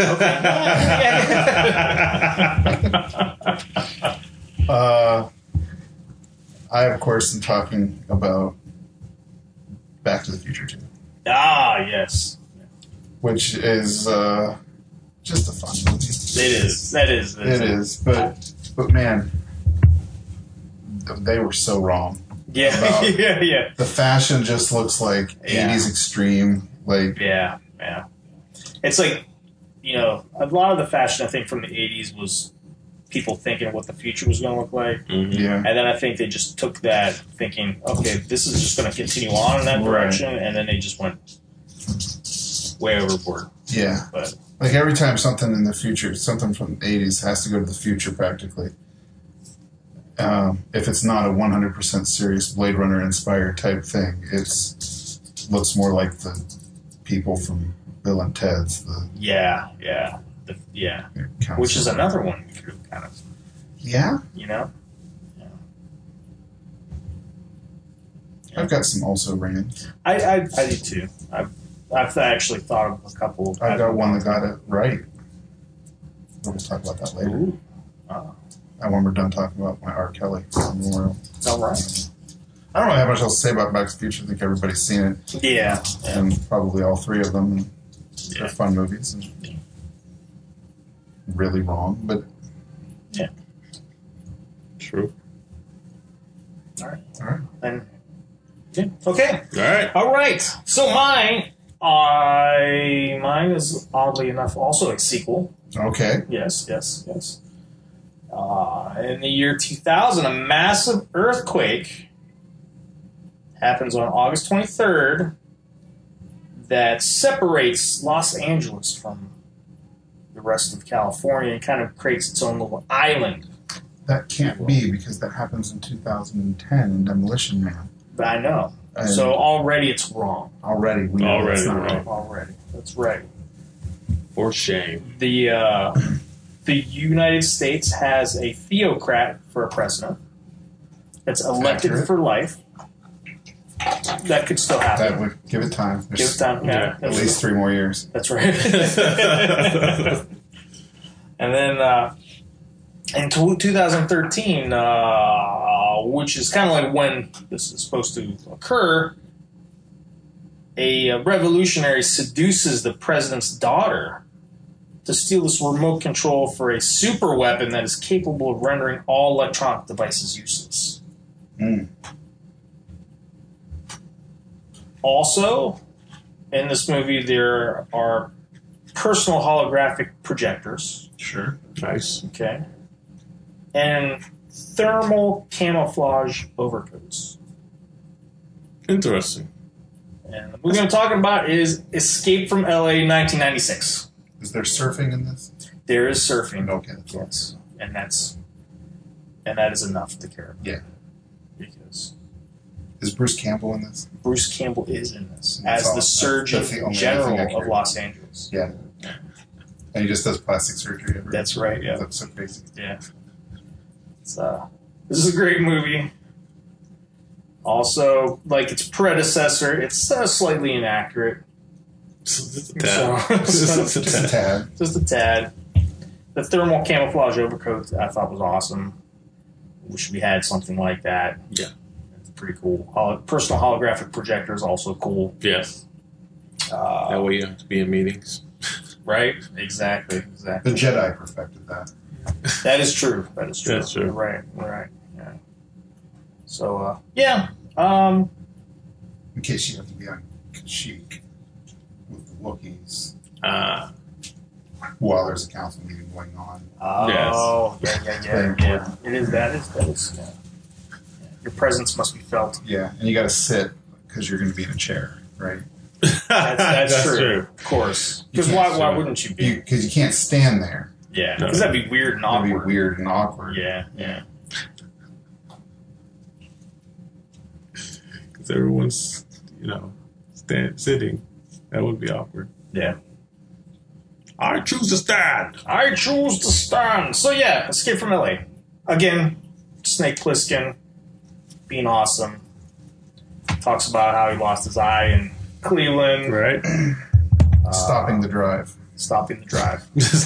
I, of course, am talking about Back to the Future 2, Ah, yes. which is just a fun movie. It is. That is. It is, but man, they were so wrong. Yeah. About- yeah. The fashion just looks like Yeah. 80s extreme. Like, Yeah. It's like, a lot of the fashion I think from the 80s was people thinking what the future was going to look like. Yeah. And then I think they just took that thinking, okay, this is just going to continue on in that direction, and then they just went way overboard. Yeah. But Like every time something in the future, something from the 80s has to go to the future practically. If it's not a 100% serious Blade Runner inspired type thing, looks more like the people from Bill and Ted's. yeah, Council. which is another one you could kind of, Yeah. you know. I've got some also ran. I do too. I've actually thought of a couple. I've got one that got it right. We'll talk about that later. Ooh. When we're done talking about my R. Kelly memorial. All right. I don't really have much else to say about Back to the Future. I think everybody's seen it. Yeah. And probably all three of them. And Yeah. they're fun movies. And really wrong, but True. All right. all right. And yeah. Okay. All right. All right. So mine is oddly enough also a sequel. Okay. Yes. In the year 2000, a massive earthquake happens on August 23rd that separates Los Angeles from the rest of California and kind of creates its own little island. That can't be because that happens in 2010 in Demolition Man. But I know. And So already it's wrong. already we know Already it's not wrong. right. Already. That's right. For shame. The United States has a theocrat for a president that's elected Accurate. for life. That could still happen. That would give it time. Give There's it time. Yeah, at least 3 more years. That's right. And then in 2013, which is kind of like when this is supposed to occur, a revolutionary seduces the president's daughter to steal this remote control for a super weapon that is capable of rendering all electronic devices useless. Mm. Also, in this movie, there are personal holographic projectors. Sure. Nice. Okay. And thermal camouflage overcoats. Interesting. And the movie I'm talking about is Escape from LA 1996. Is there surfing in this? There is surfing. Okay. Yes. And that is enough to care about. Yeah. Because Is Bruce Campbell in this? Bruce Campbell is in this That's as the awesome. Surgeon That's the only thing I General care of about. Los Angeles. Yeah. And he just does plastic surgery. That's right, yeah. That's so crazy. Yeah. It's, this is a great movie. Also, like its predecessor, it's slightly inaccurate. Just a tad. So- Just a Just a tad. tad. Just a tad. The thermal camouflage overcoat I thought was awesome. Wish we had something like that. Yeah. It's pretty cool. Personal holographic projector is also cool. Yes. That way you don't have to be in meetings. Right? Exactly. The Jedi perfected that. That is true. That's true. You're right. Yeah. So, yeah. In case you have to be on Kashyyyk with the Wookiees while there's a council meeting going on. Oh, Very yeah. important. It is. That is. Yeah. Your presence must be felt. Yeah, and you got to sit because you're going to be in a chair, right? That's true. Of course. Because why wouldn't you be? Because you can't stand there. Yeah. Because that'd be weird and That'd awkward. be weird and awkward. Yeah. Because everyone's, sitting. That would be awkward. Yeah. I choose to stand. I choose to stand. So yeah, Escape from LA. Again, Snake Plissken being awesome. Talks about how he lost his eye in Cleveland. Right? Stopping the drive. Stopping the drive.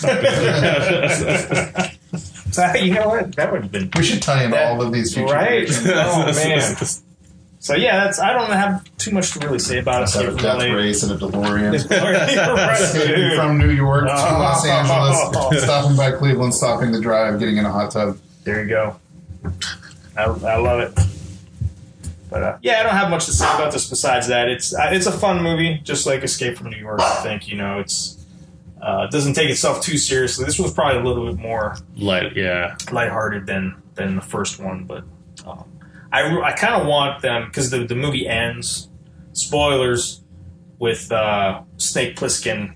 You know what? That would have been We should tie in all of these future right. versions. Oh man. So yeah, I don't have too much to really say about Have Escape a from death LA. race and a DeLorean. Escaping Dude. from New York to Oh. Los Angeles, stopping by Cleveland, stopping the drive, getting in a hot tub. There you go. I love it. But yeah, I don't have much to say about this besides that it's a fun movie, just like Escape from New York. I think it's It doesn't take itself too seriously. This was probably a little bit more lighthearted than the first one, but I kind of want them, because the movie ends, spoilers, with Snake Plissken,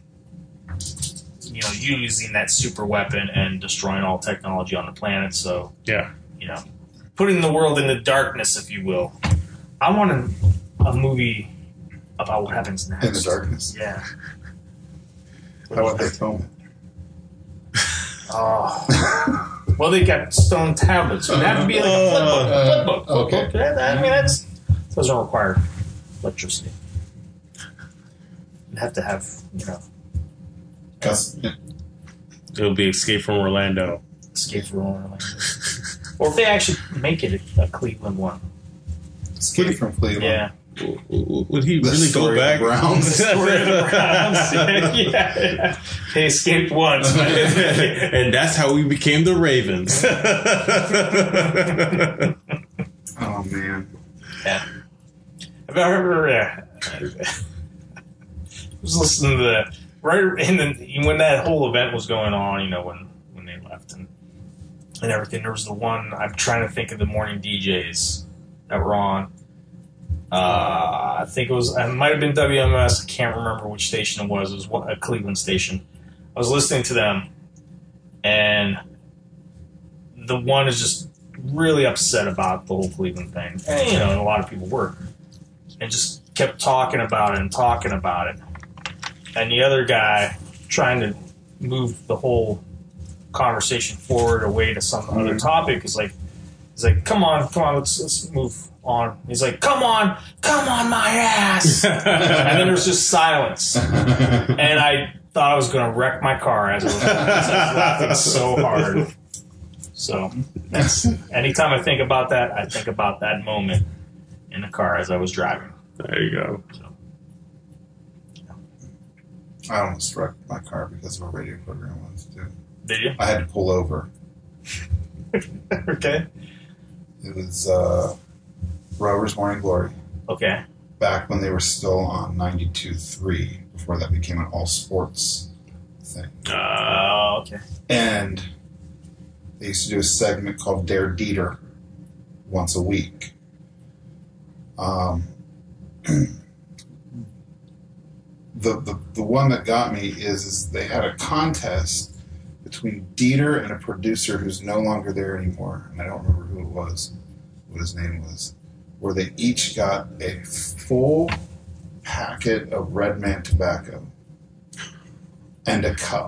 using that super weapon and destroying all technology on the planet. So putting the world into darkness, if you will. I want a movie about what happens next In the darkness. Yeah. How would they film it? Oh. Well, they got stone tablets. It would have to be like a flip book. Okay. I mean, doesn't require electricity. You'd have to have, It'll be Escape from Orlando. Escape from Orlando. Or if they actually make it a Cleveland one. Escape from Cleveland. Yeah. Would he The really go story of back? the Browns. Story of the Browns. Yeah. They escaped once. And that's how we became the Ravens. Oh, man. Yeah. I remember I was listening to when that whole event was going on, when they left and everything. There was the one, I'm trying to think of the morning DJs that were on. I think it might have been WMS. I can't remember which station it was. It was a Cleveland station. I was listening to them, and the one is just really upset about the whole Cleveland thing. And, and a lot of people were. And just kept talking about it. And the other guy, trying to move the whole conversation forward away to some other topic, is like, come on, let's move on. He's like, come on my ass. And then there's just silence. And I thought I was going to wreck my car as I was laughing so hard. So that's, anytime I think about that, I think about that moment in the car as I was driving. There you go. So, I almost wrecked my car because of a radio program once, too. did you? I had to pull over. Okay. It was Rover's Morning Glory. Okay. Back when they were still on 92.3, before that became an all sports thing. Oh, okay. And they used to do a segment called Dare Dieter once a week. The one that got me is they had a contest between Dieter and a producer who's no longer there anymore, and I don't remember who it was, what his name was, where they each got a full packet of Red Man tobacco and a cup.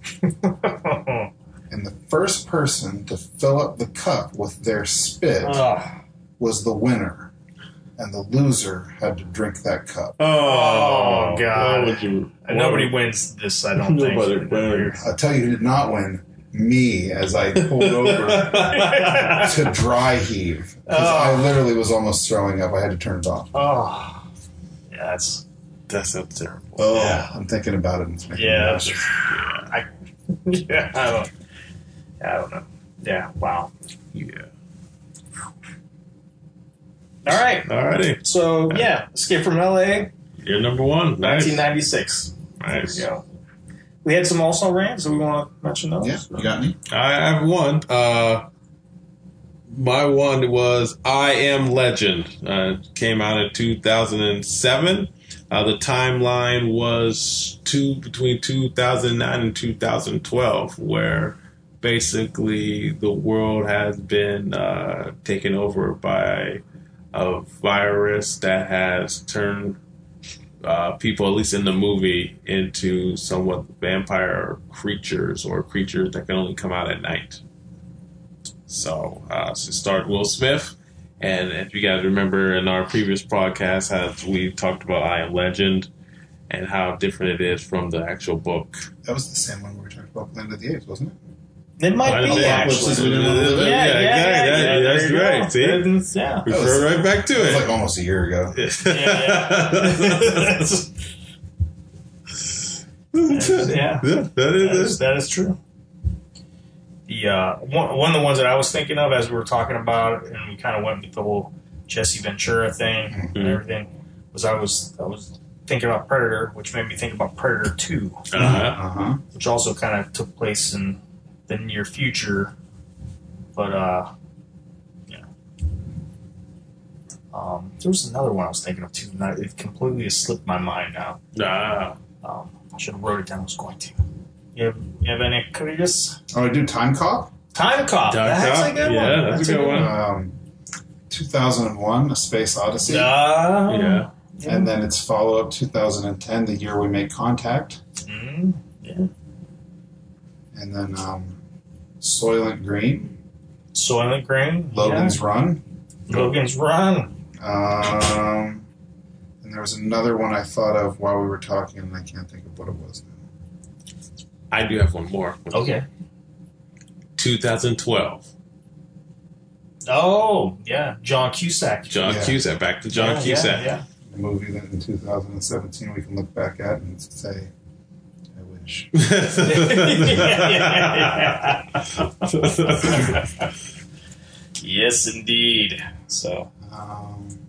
And the first person to fill up the cup with their spit was the winner. And the loser had to drink that cup. Oh, God. Why would you, Nobody wins this, I don't think. Nobody wins. I'll tell you who did not win. Me, as I pulled over to dry heave. Because I literally was almost throwing up. I had to turn it off. Oh. Yeah, That's so terrible. Oh, Yeah. I'm thinking about it. And it's making me yeah. nauseous. I don't know. Yeah, wow. Yeah. All right. Alrighty. So, Escape from L.A., You're number one. Nice. 1996. Nice. There we go. We had some also rans. Do we want to mention those? Yeah, you got any? I have one. My one was I Am Legend. Came out in 2007. The timeline was between 2009 and 2012, where basically the world has been taken over by a virus that has turned people, at least in the movie, into somewhat vampire creatures or creatures that can only come out at night. So it starred Will Smith. And if you guys remember in our previous podcast, as we talked about I Am Legend and how different it is from the actual book. That was the same one we were talking about Planet of the Apes, wasn't it? It might be, actually. Yeah, That's there you right. go. See? Yeah. Refer right back to It was it. like almost a year ago. Yeah. That is true. The one of the ones that I was thinking of as we were talking about it, and we kind of went with the whole Jesse Ventura thing and everything, was I was thinking about Predator, which made me think about Predator 2, Uh-huh. which also kind of took place in the near future. But, yeah. There was another one I was thinking of, too. And it completely slipped my mind now. Ah. I should have wrote it down. I was going to. You have any careers? Oh, I do Time Cop. Time Cop. That's a good one. Yeah, that's a good one. 2001, A Space Odyssey. Yeah. And then its follow-up, 2010, The Year We Made Contact. Yeah. And then Soylent Green, Soylent Green. Logan's Run. Logan's Run. And there was another one I thought of while we were talking, and I can't think of what it was now. I do have one more. Okay. 2012. Oh, yeah. John Cusack. John Yeah. Cusack. Back to John Cusack. Yeah. A movie that in 2017 we can look back at and say, I wish. Yes, indeed. So, Um,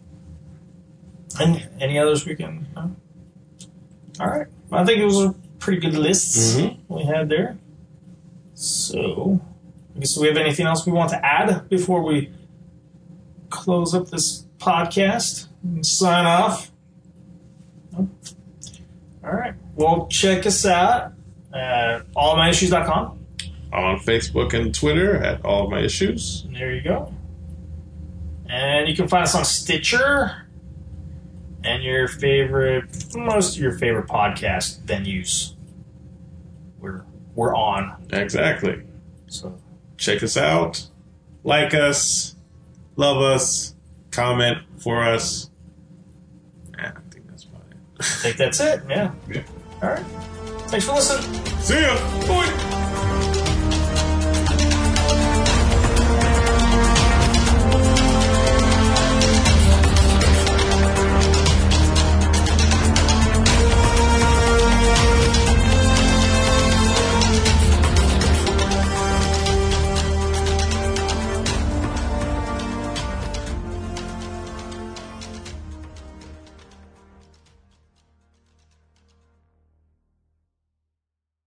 and any others we can? No? All right. Well, I think it was a pretty good list we had there. So, I guess do we have anything else we want to add before we close up this podcast and sign off? No? All right. Well, check us out at allmyissues.com. On Facebook and Twitter at All of My Issues. There you go. And you can find us on Stitcher and most of your favorite podcast venues. We're on. Exactly. So Check us out. Like us. Love us. Comment for us. Yeah, I think that's about it. I think that's it. Yeah. Yeah. All right. Thanks for listening. See ya. Bye.